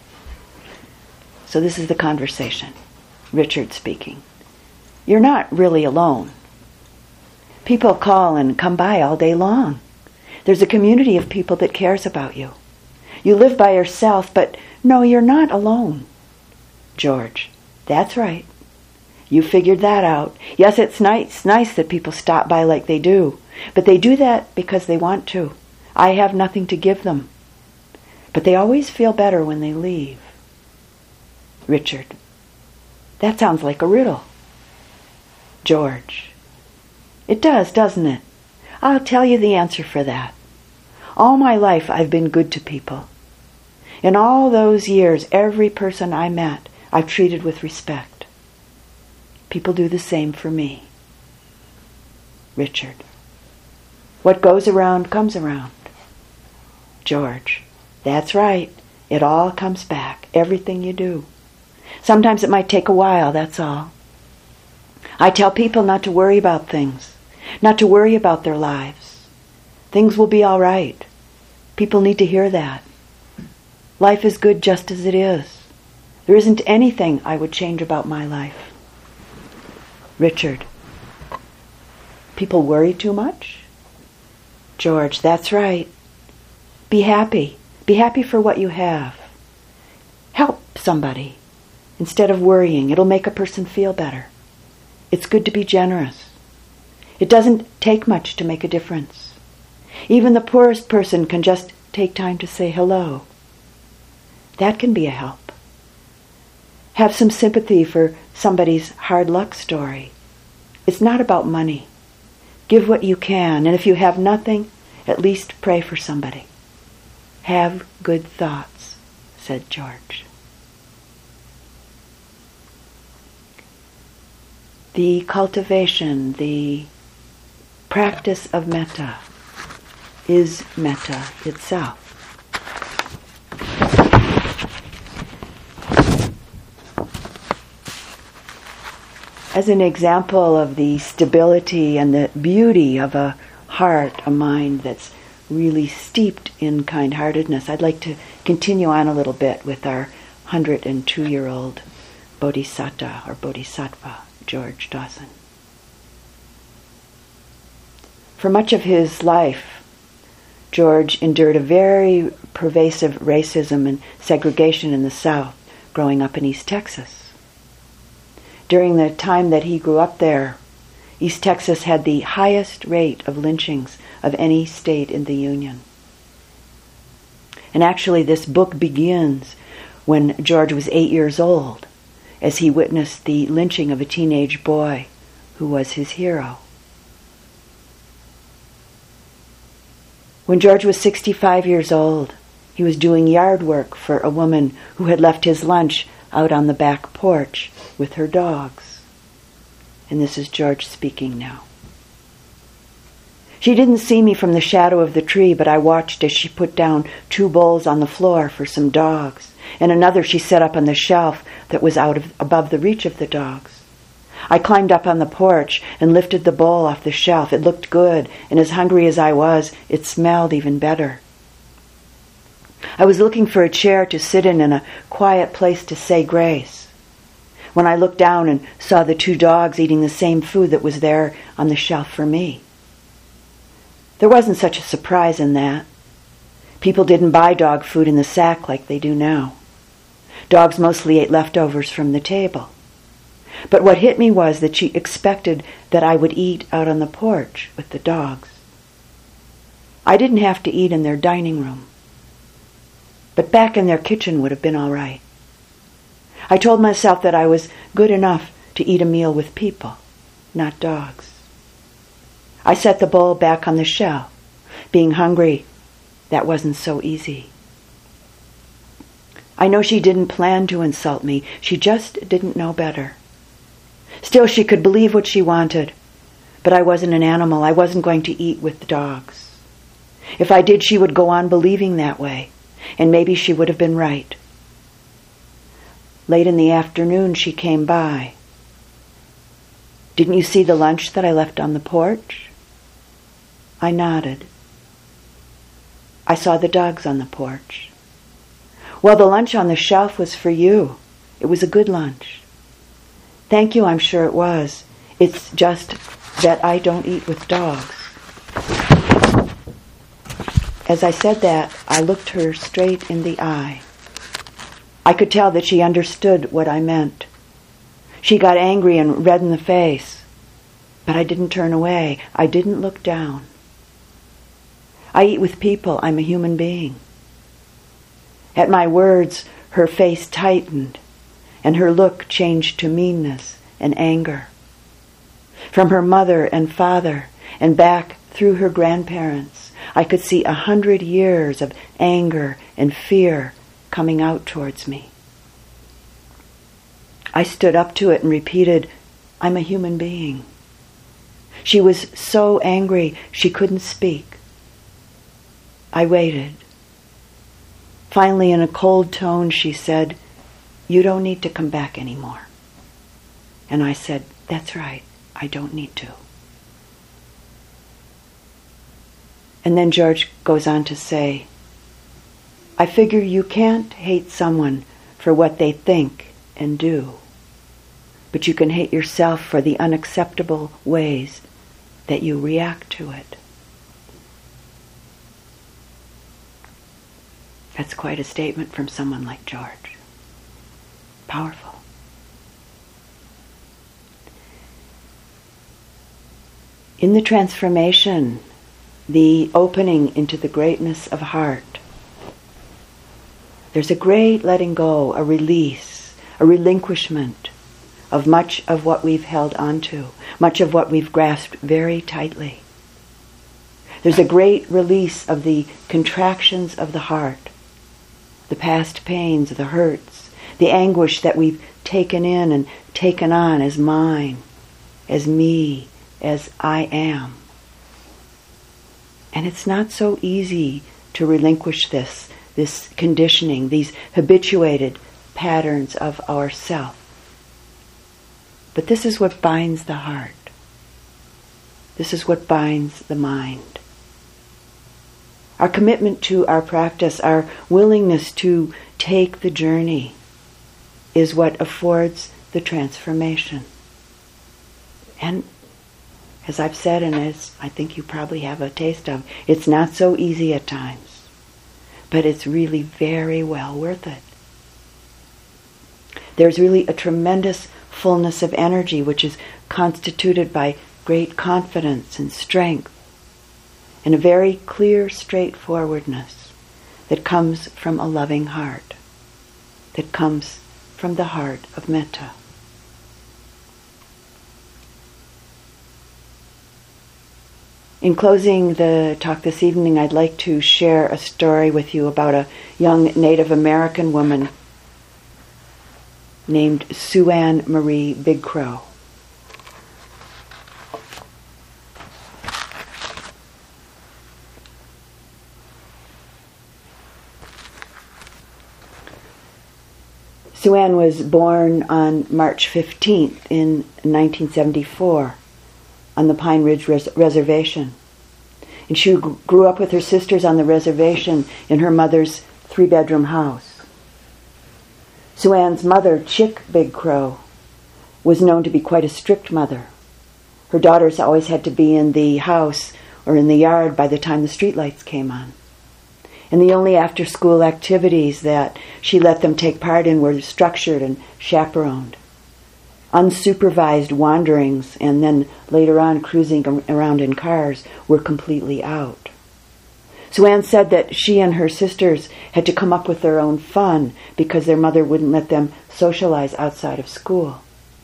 So this is the conversation. Richard speaking. You're not really alone. People call and come by all day long. There's a community of people that cares about you. You live by yourself, but no, you're not alone. George, that's right. You figured that out. Yes, it's nice that people stop by like they do, but they do that because they want to. I have nothing to give them. But they always feel better when they leave. Richard, that sounds like a riddle. George, it does, doesn't it? I'll tell you the answer for that. All my life I've been good to people. In all those years, every person I met, I've treated with respect. People do the same for me. Richard, what goes around comes around. George, that's right. It all comes back, everything you do. Sometimes it might take a while, that's all. I tell people not to worry about things, not to worry about their lives. Things will be all right. People need to hear that. Life is good just as it is. There isn't anything I would change about my life. Richard, people worry too much? George, that's right. Be happy. Be happy for what you have. Help somebody. Instead of worrying, it'll make a person feel better. It's good to be generous. It doesn't take much to make a difference. Even the poorest person can just take time to say hello. That can be a help. Have some sympathy for somebody's hard luck story. It's not about money. Give what you can, and if you have nothing, at least pray for somebody. Have good thoughts, said George. The cultivation, the practice of metta is metta itself. As an example of the stability and the beauty of a heart, a mind that's really steeped in kind-heartedness, I'd like to continue on a little bit with our 102-year-old bodhisattva or bodhisattva, George Dawson. For much of his life, George endured a very pervasive racism and segregation in the South, growing up in East Texas. During the time that he grew up there, East Texas had the highest rate of lynchings of any state in the Union. And actually, this book begins when George was 8 years old, as he witnessed the lynching of a teenage boy who was his hero. When George was 65 years old, he was doing yard work for a woman who had left his lunch out on the back porch with her dogs. And this is George speaking now. She didn't see me from the shadow of the tree, but I watched as she put down 2 bowls on the floor for some dogs, and another she set up on the shelf that was above the reach of the dogs. I climbed up on the porch and lifted the bowl off the shelf. It looked good, and as hungry as I was, it smelled even better. I was looking for a chair to sit in a quiet place to say grace, when I looked down and saw the 2 dogs eating the same food that was there on the shelf for me. There wasn't such a surprise in that. People didn't buy dog food in the sack like they do now. Dogs mostly ate leftovers from the table. But what hit me was that she expected that I would eat out on the porch with the dogs. I didn't have to eat in their dining room, but back in their kitchen would have been all right. I told myself that I was good enough to eat a meal with people, not dogs. I set the bowl back on the shelf. Being hungry, that wasn't so easy. I know she didn't plan to insult me. She just didn't know better. Still, she could believe what she wanted, but I wasn't an animal. I wasn't going to eat with the dogs. If I did, she would go on believing that way, and maybe she would have been right. Late in the afternoon, she came by. "Didn't you see the lunch that I left on the porch?" I nodded. "I saw the dogs on the porch." "Well, the lunch on the shelf was for you. It was a good lunch." "Thank you, I'm sure it was. It's just that I don't eat with dogs." As I said that, I looked her straight in the eye. I could tell that she understood what I meant. She got angry and red in the face, but I didn't turn away. I didn't look down. I eat with people. I'm a human being. At my words, her face tightened, and her look changed to meanness and anger. From her mother and father, and back through her grandparents, I could see 100 years of anger and fear coming out towards me. I stood up to it and repeated, "I'm a human being." She was so angry she couldn't speak. I waited. Finally, in a cold tone, she said, "You don't need to come back anymore." And I said, "That's right, I don't need to." And then George goes on to say, "I figure you can't hate someone for what they think and do, but you can hate yourself for the unacceptable ways that you react to it." That's quite a statement from someone like George. Powerful. In the transformation, the opening into the greatness of heart, there's a great letting go, a release, a relinquishment of much of what we've held onto, much of what we've grasped very tightly. There's a great release of the contractions of the heart, the past pains, the hurts, the anguish that we've taken in and taken on as mine, as me, as I am. And it's not so easy to relinquish this conditioning, these habituated patterns of ourself. But this is what binds the heart. This is what binds the mind. Our commitment to our practice, our willingness to take the journey, is what affords the transformation. And as I've said, and as I think you probably have a taste of, it's not so easy at times, but it's really very well worth it. There's really a tremendous fullness of energy which is constituted by great confidence and strength, and a very clear straightforwardness that comes from a loving heart, that comes from the heart of metta. In closing the talk this evening, I'd like to share a story with you about a young Native American woman named Sue Ann Marie Big Crow. Sue Ann was born on March 15th in 1974 on the Pine Ridge Reservation. And she grew up with her sisters on the reservation in her mother's 3-bedroom house. Sue Ann's mother, Chick Big Crow, was known to be quite a strict mother. Her daughters always had to be in the house or in the yard by the time the streetlights came on. And the only after-school activities that she let them take part in were structured and chaperoned. Unsupervised wanderings and then later on cruising around in cars were completely out. Sue Ann said that she and her sisters had to come up with their own fun because their mother wouldn't let them socialize outside of school.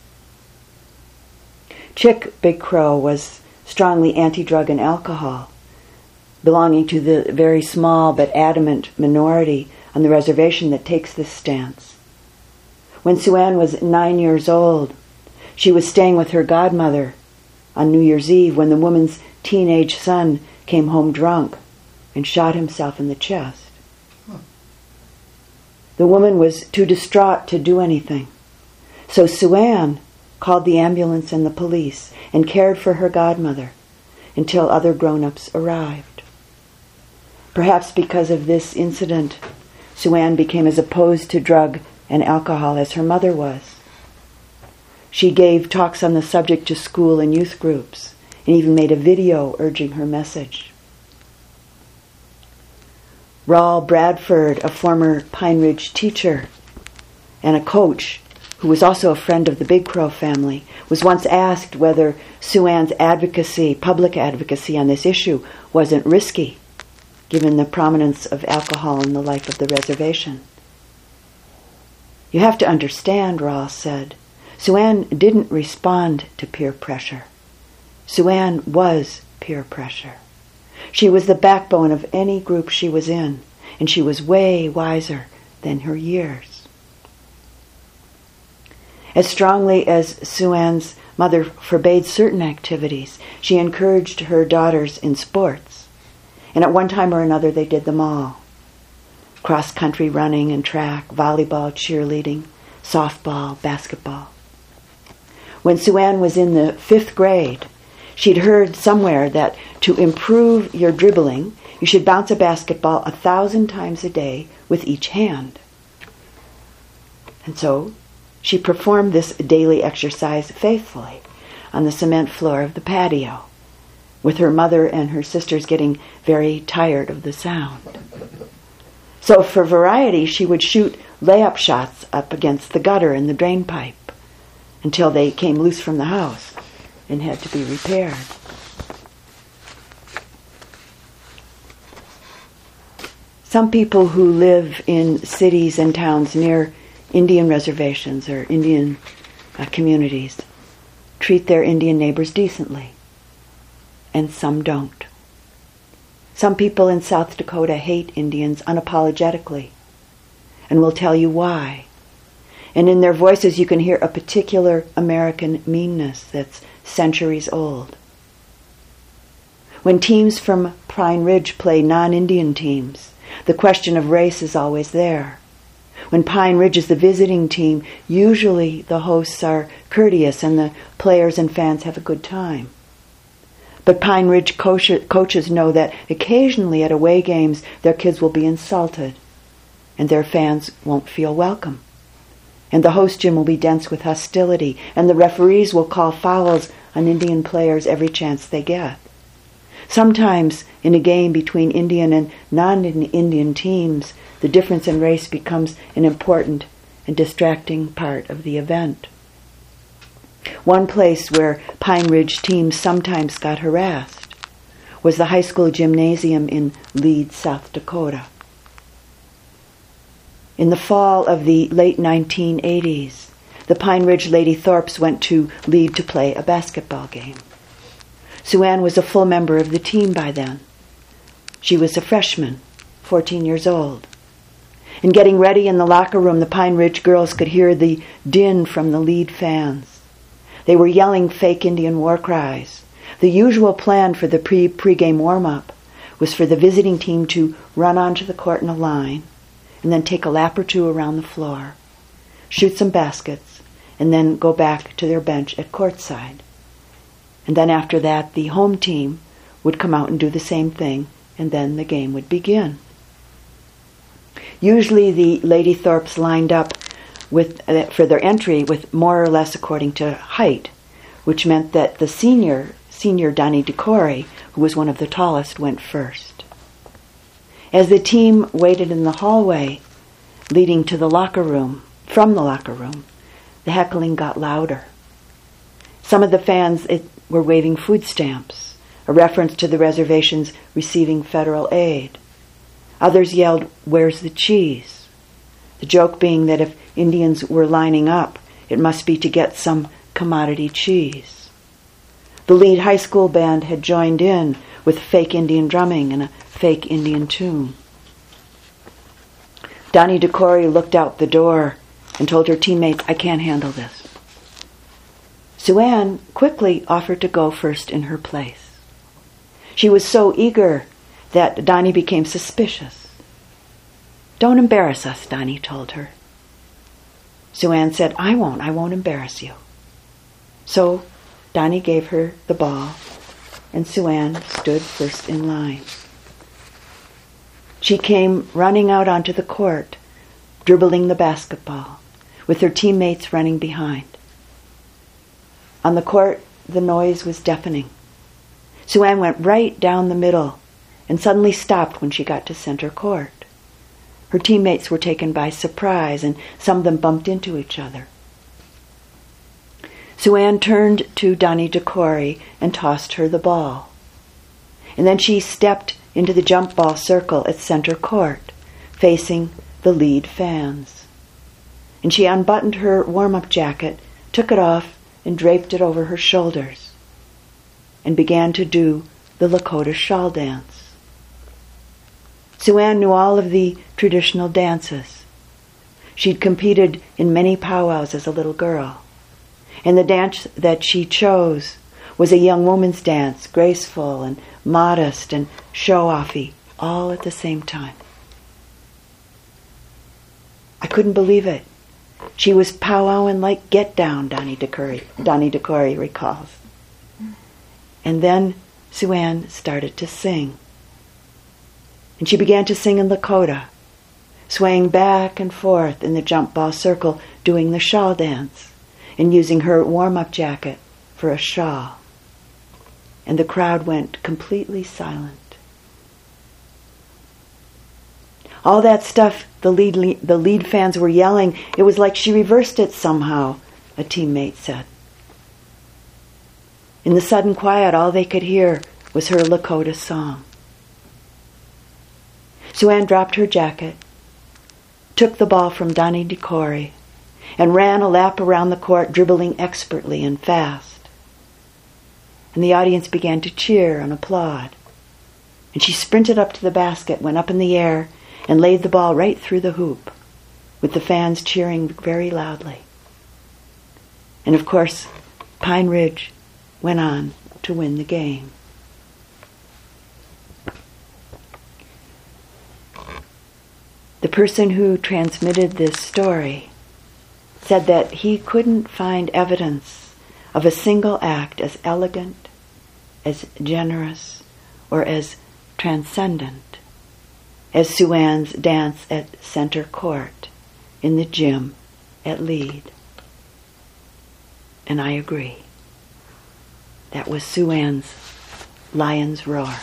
Chick Big Crow was strongly anti-drug and alcohol, belonging to the very small but adamant minority on the reservation that takes this stance. When Sue Ann was 9 years old, she was staying with her godmother on New Year's Eve when the woman's teenage son came home drunk and shot himself in the chest. The woman was too distraught to do anything, so Sue Ann called the ambulance and the police and cared for her godmother until other grown-ups arrived. Perhaps because of this incident, Sue Ann became as opposed to drug and alcohol as her mother was. She gave talks on the subject to school and youth groups and even made a video urging her message. Raul Bradford, a former Pine Ridge teacher and a coach who was also a friend of the Big Crow family, was once asked whether Sue Ann's public advocacy on this issue wasn't risky, given the prominence of alcohol in the life of the reservation. "You have to understand," Raul said, Sue Ann didn't respond to peer pressure. Sue Ann was peer pressure. She was the backbone of any group she was in, and she was way wiser than her years. As strongly as Sue Ann's mother forbade certain activities, she encouraged her daughters in sports. And at one time or another they did them all. Cross-country running and track, volleyball, cheerleading, softball, basketball. When Sue Ann was in the 5th grade, she'd heard somewhere that to improve your dribbling, you should bounce a basketball 1,000 times a day with each hand. And so she performed this daily exercise faithfully on the cement floor of the patio, with her mother and her sisters getting very tired of the sound. So for variety, she would shoot layup shots up against the gutter and the drain pipe until they came loose from the house and had to be repaired. Some people who live in cities and towns near Indian reservations or Indian communities treat their Indian neighbors decently, and some don't. Some people in South Dakota hate Indians unapologetically and will tell you why. And in their voices you can hear a particular American meanness that's centuries old. When teams from Pine Ridge play non-Indian teams, the question of race is always there. When Pine Ridge is the visiting team, usually the hosts are courteous and the players and fans have a good time. But Pine Ridge coaches know that occasionally at away games their kids will be insulted and their fans won't feel welcome. And the host gym will be dense with hostility, and the referees will call fouls on Indian players every chance they get. Sometimes in a game between Indian and non-Indian teams, the difference in race becomes an important and distracting part of the event. One place where Pine Ridge teams sometimes got harassed was the high school gymnasium in Leeds, South Dakota. In the fall of the late 1980s, the Pine Ridge Lady Thorpes went to Leeds to play a basketball game. Sue Ann was a full member of the team by then. She was a freshman, 14 years old. And getting ready in the locker room, the Pine Ridge girls could hear the din from the Leeds fans. They were yelling fake Indian war cries. The usual plan for the pre-game warm-up was for the visiting team to run onto the court in a line and then take a lap or two around the floor, shoot some baskets, and then go back to their bench at courtside. And then after that, the home team would come out and do the same thing, and then the game would begin. Usually the Lady Thorpes lined up for their entry with more or less according to height, which meant that the senior Donnie DeCory, who was one of the tallest, went first. As the team waited in the hallway leading to the locker room, from the locker room, the heckling got louder. Some of the fans were waving food stamps, a reference to the reservations receiving federal aid. Others yelled, "Where's the cheese?" The joke being that if Indians were lining up, it must be to get some commodity cheese. The lead high school band had joined in with fake Indian drumming and a fake Indian tune. Donnie DeCory looked out the door and told her teammates, "I can't handle this." Sue Ann quickly offered to go first in her place. She was so eager that Donnie became suspicious. "Don't embarrass us," Donnie told her. Sue Ann said, I won't embarrass you." So Donnie gave her the ball, and Sue Ann stood first in line. She came running out onto the court, dribbling the basketball, with her teammates running behind. On the court, the noise was deafening. Sue Ann went right down the middle and suddenly stopped when she got to center court. Her teammates were taken by surprise, and some of them bumped into each other. Sue Ann turned to Donnie DeCory and tossed her the ball. And then she stepped into the jump ball circle at center court, facing the lead fans. And she unbuttoned her warm-up jacket, took it off, and draped it over her shoulders, and began to do the Lakota shawl dance. Sue Ann knew all of the traditional dances. She'd competed in many powwows as a little girl, and the dance that she chose was a young woman's dance, graceful and modest and show-offy, all at the same time. I couldn't believe it. She was powwowing like Get Down, Donnie DeCory recalls. And then Sue Ann started to sing. And she began to sing in Lakota, swaying back and forth in the jump ball circle, doing the shawl dance, and using her warm-up jacket for a shawl. And the crowd went completely silent. All that stuff the lead fans were yelling, it was like she reversed it somehow, a teammate said. In the sudden quiet, all they could hear was her Lakota song. Sue Ann dropped her jacket, took the ball from Donnie DeCory, and ran a lap around the court, dribbling expertly and fast. And the audience began to cheer and applaud. And she sprinted up to the basket, went up in the air, and laid the ball right through the hoop, with the fans cheering very loudly. And of course, Pine Ridge went on to win the game. The person who transmitted this story said that he couldn't find evidence of a single act as elegant, as generous, or as transcendent as Sue Ann's dance at center court in the gym at Lead. And I agree. That was Sue Ann's Lion's Roar.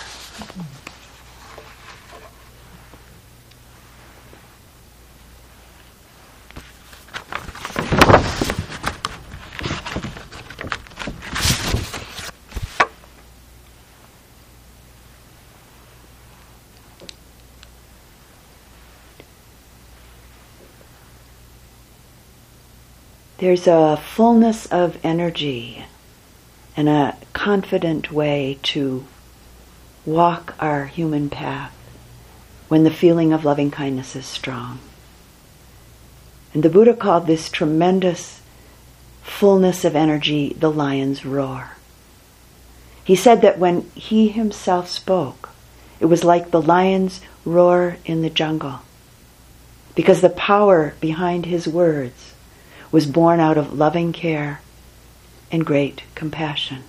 There's a fullness of energy and a confident way to walk our human path when the feeling of loving kindness is strong. And the Buddha called this tremendous fullness of energy the lion's roar. He said that when he himself spoke, it was like the lion's roar in the jungle, because the power behind his words was born out of loving care and great compassion.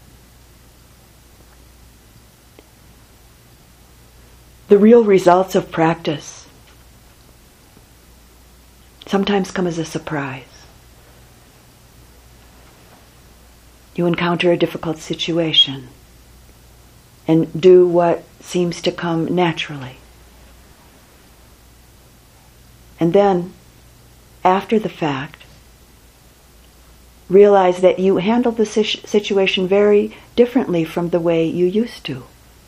The real results of practice sometimes come as a surprise. You encounter a difficult situation and do what seems to come naturally. And then, after the fact, realize that you handled the situation very differently from the way you used to.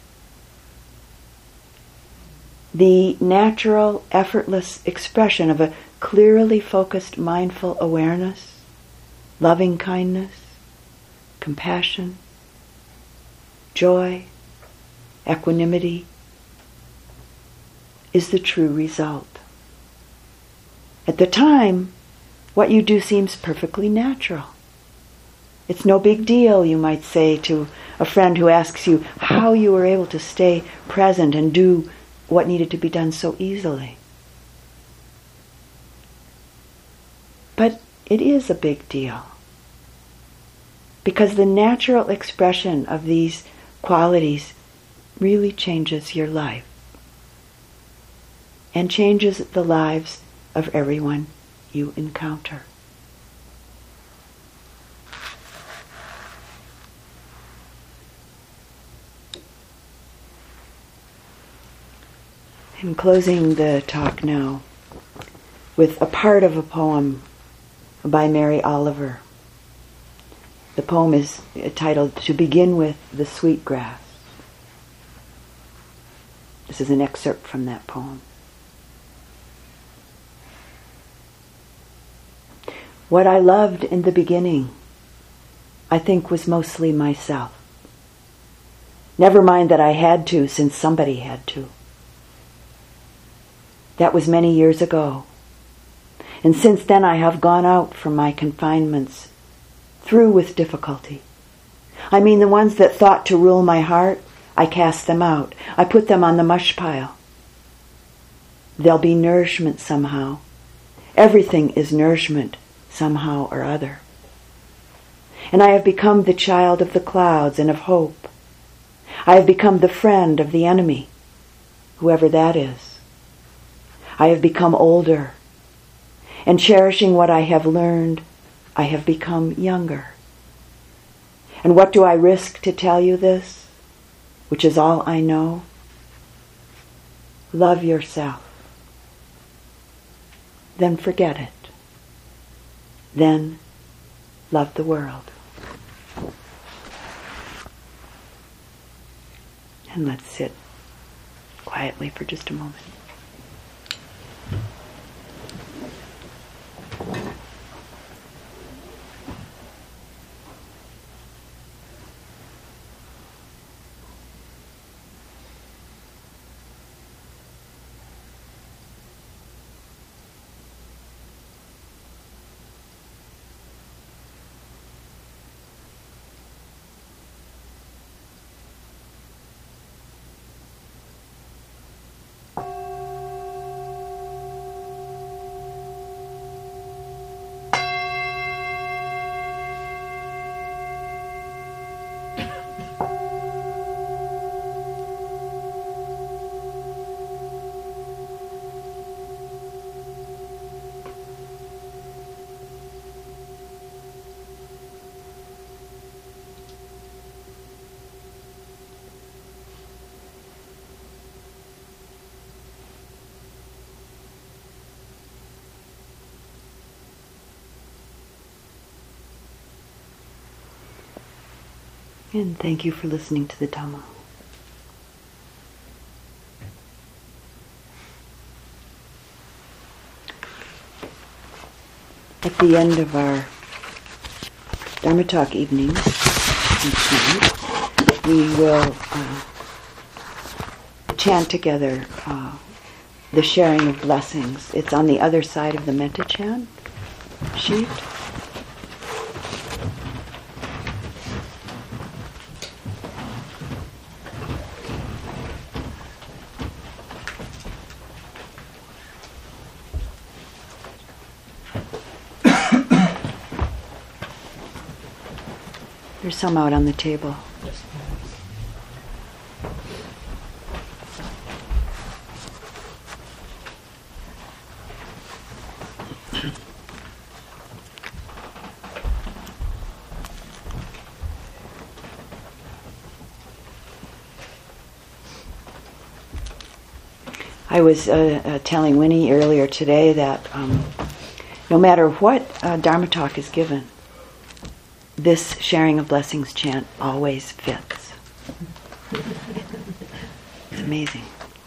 The natural, effortless expression of a clearly focused mindful awareness, loving kindness, compassion, joy, equanimity, is the true result. At the time, what you do seems perfectly natural. It's no big deal, you might say to a friend who asks you how you were able to stay present and do what needed to be done so easily. But it is a big deal, because the natural expression of these qualities really changes your life and changes the lives of everyone you encounter. I'm closing the talk now with a part of a poem by Mary Oliver. The poem is titled "To Begin With the Sweet Grass." This is an excerpt from that poem. What I loved in the beginning, I think, was mostly myself. Never mind that I had to, since somebody had to. That was many years ago. And since then I have gone out from my confinements, through with difficulty. I mean the ones that thought to rule my heart, I cast them out. I put them on the mush pile. They'll be nourishment somehow. Everything is nourishment somehow or other. And I have become the child of the clouds and of hope. I have become the friend of the enemy, whoever that is. I have become older, and cherishing what I have learned, I have become younger. And what do I risk to tell you this, which is all I know? Love yourself. Then forget it. Then love the world. And let's sit quietly for just a moment. And thank you for listening to the Dhamma. At the end of our Dharma Talk evenings each night, we will chant together the sharing of blessings. It's on the other side of the metta chant sheet. There's some out on the table. I was telling Winnie earlier today that no matter what Dharma talk is given, this sharing of blessings chant always fits. It's amazing.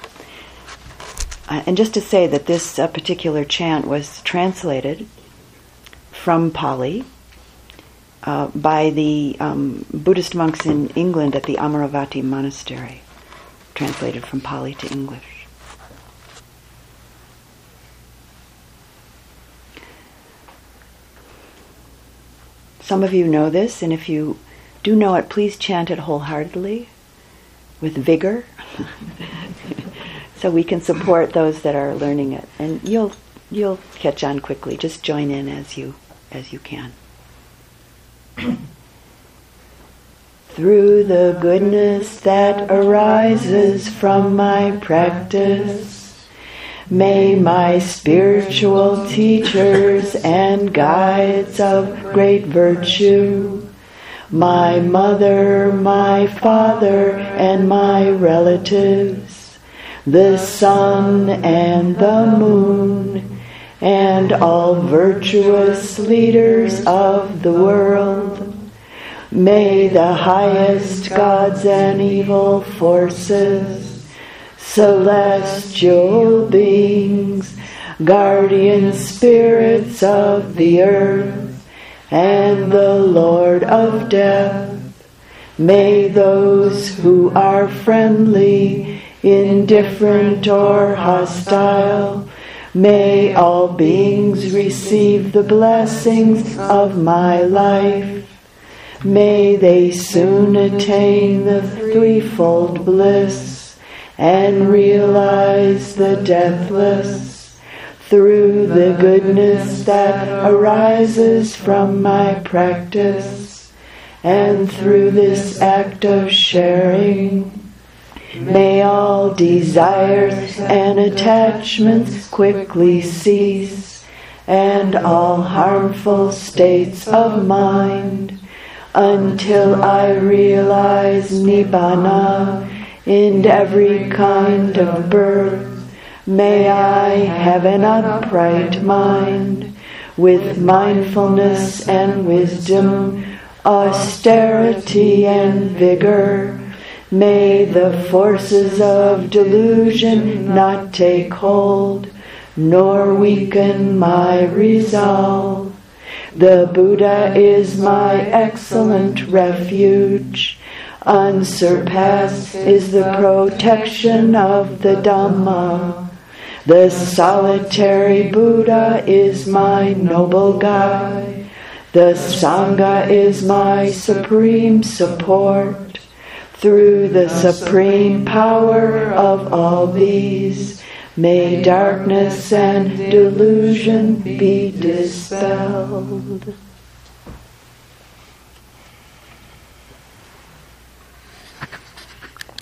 And just to say that this particular chant was translated from Pali by the Buddhist monks in England at the Amaravati Monastery, translated from Pali to English. Some of you know this, and if you do know it, please chant it wholeheartedly, with vigor, so we can support those that are learning it. And you'll catch on quickly. Just join in as you can. Through the goodness that arises from my practice, may my spiritual teachers and guides of great virtue, my mother, my father, and my relatives, the sun and the moon, and all virtuous leaders of the world, may the highest gods and evil forces, celestial beings, guardian spirits of the earth, and the Lord of death, may those who are friendly, indifferent, or hostile, may all beings receive the blessings of my life. May they soon attain the threefold bliss and realize the deathless through the goodness that arises from my practice, and through this act of sharing, may all desires and attachments quickly cease, and all harmful states of mind, until I realize Nibbana in every kind of birth. May I have an upright mind, with mindfulness and wisdom, austerity and vigor. May the forces of delusion not take hold, nor weaken my resolve. The Buddha is my excellent refuge. Unsurpassed is the protection of the Dhamma. The solitary Buddha is my noble guide. The Sangha is my supreme support. Through the supreme power of all these, may darkness and delusion be dispelled.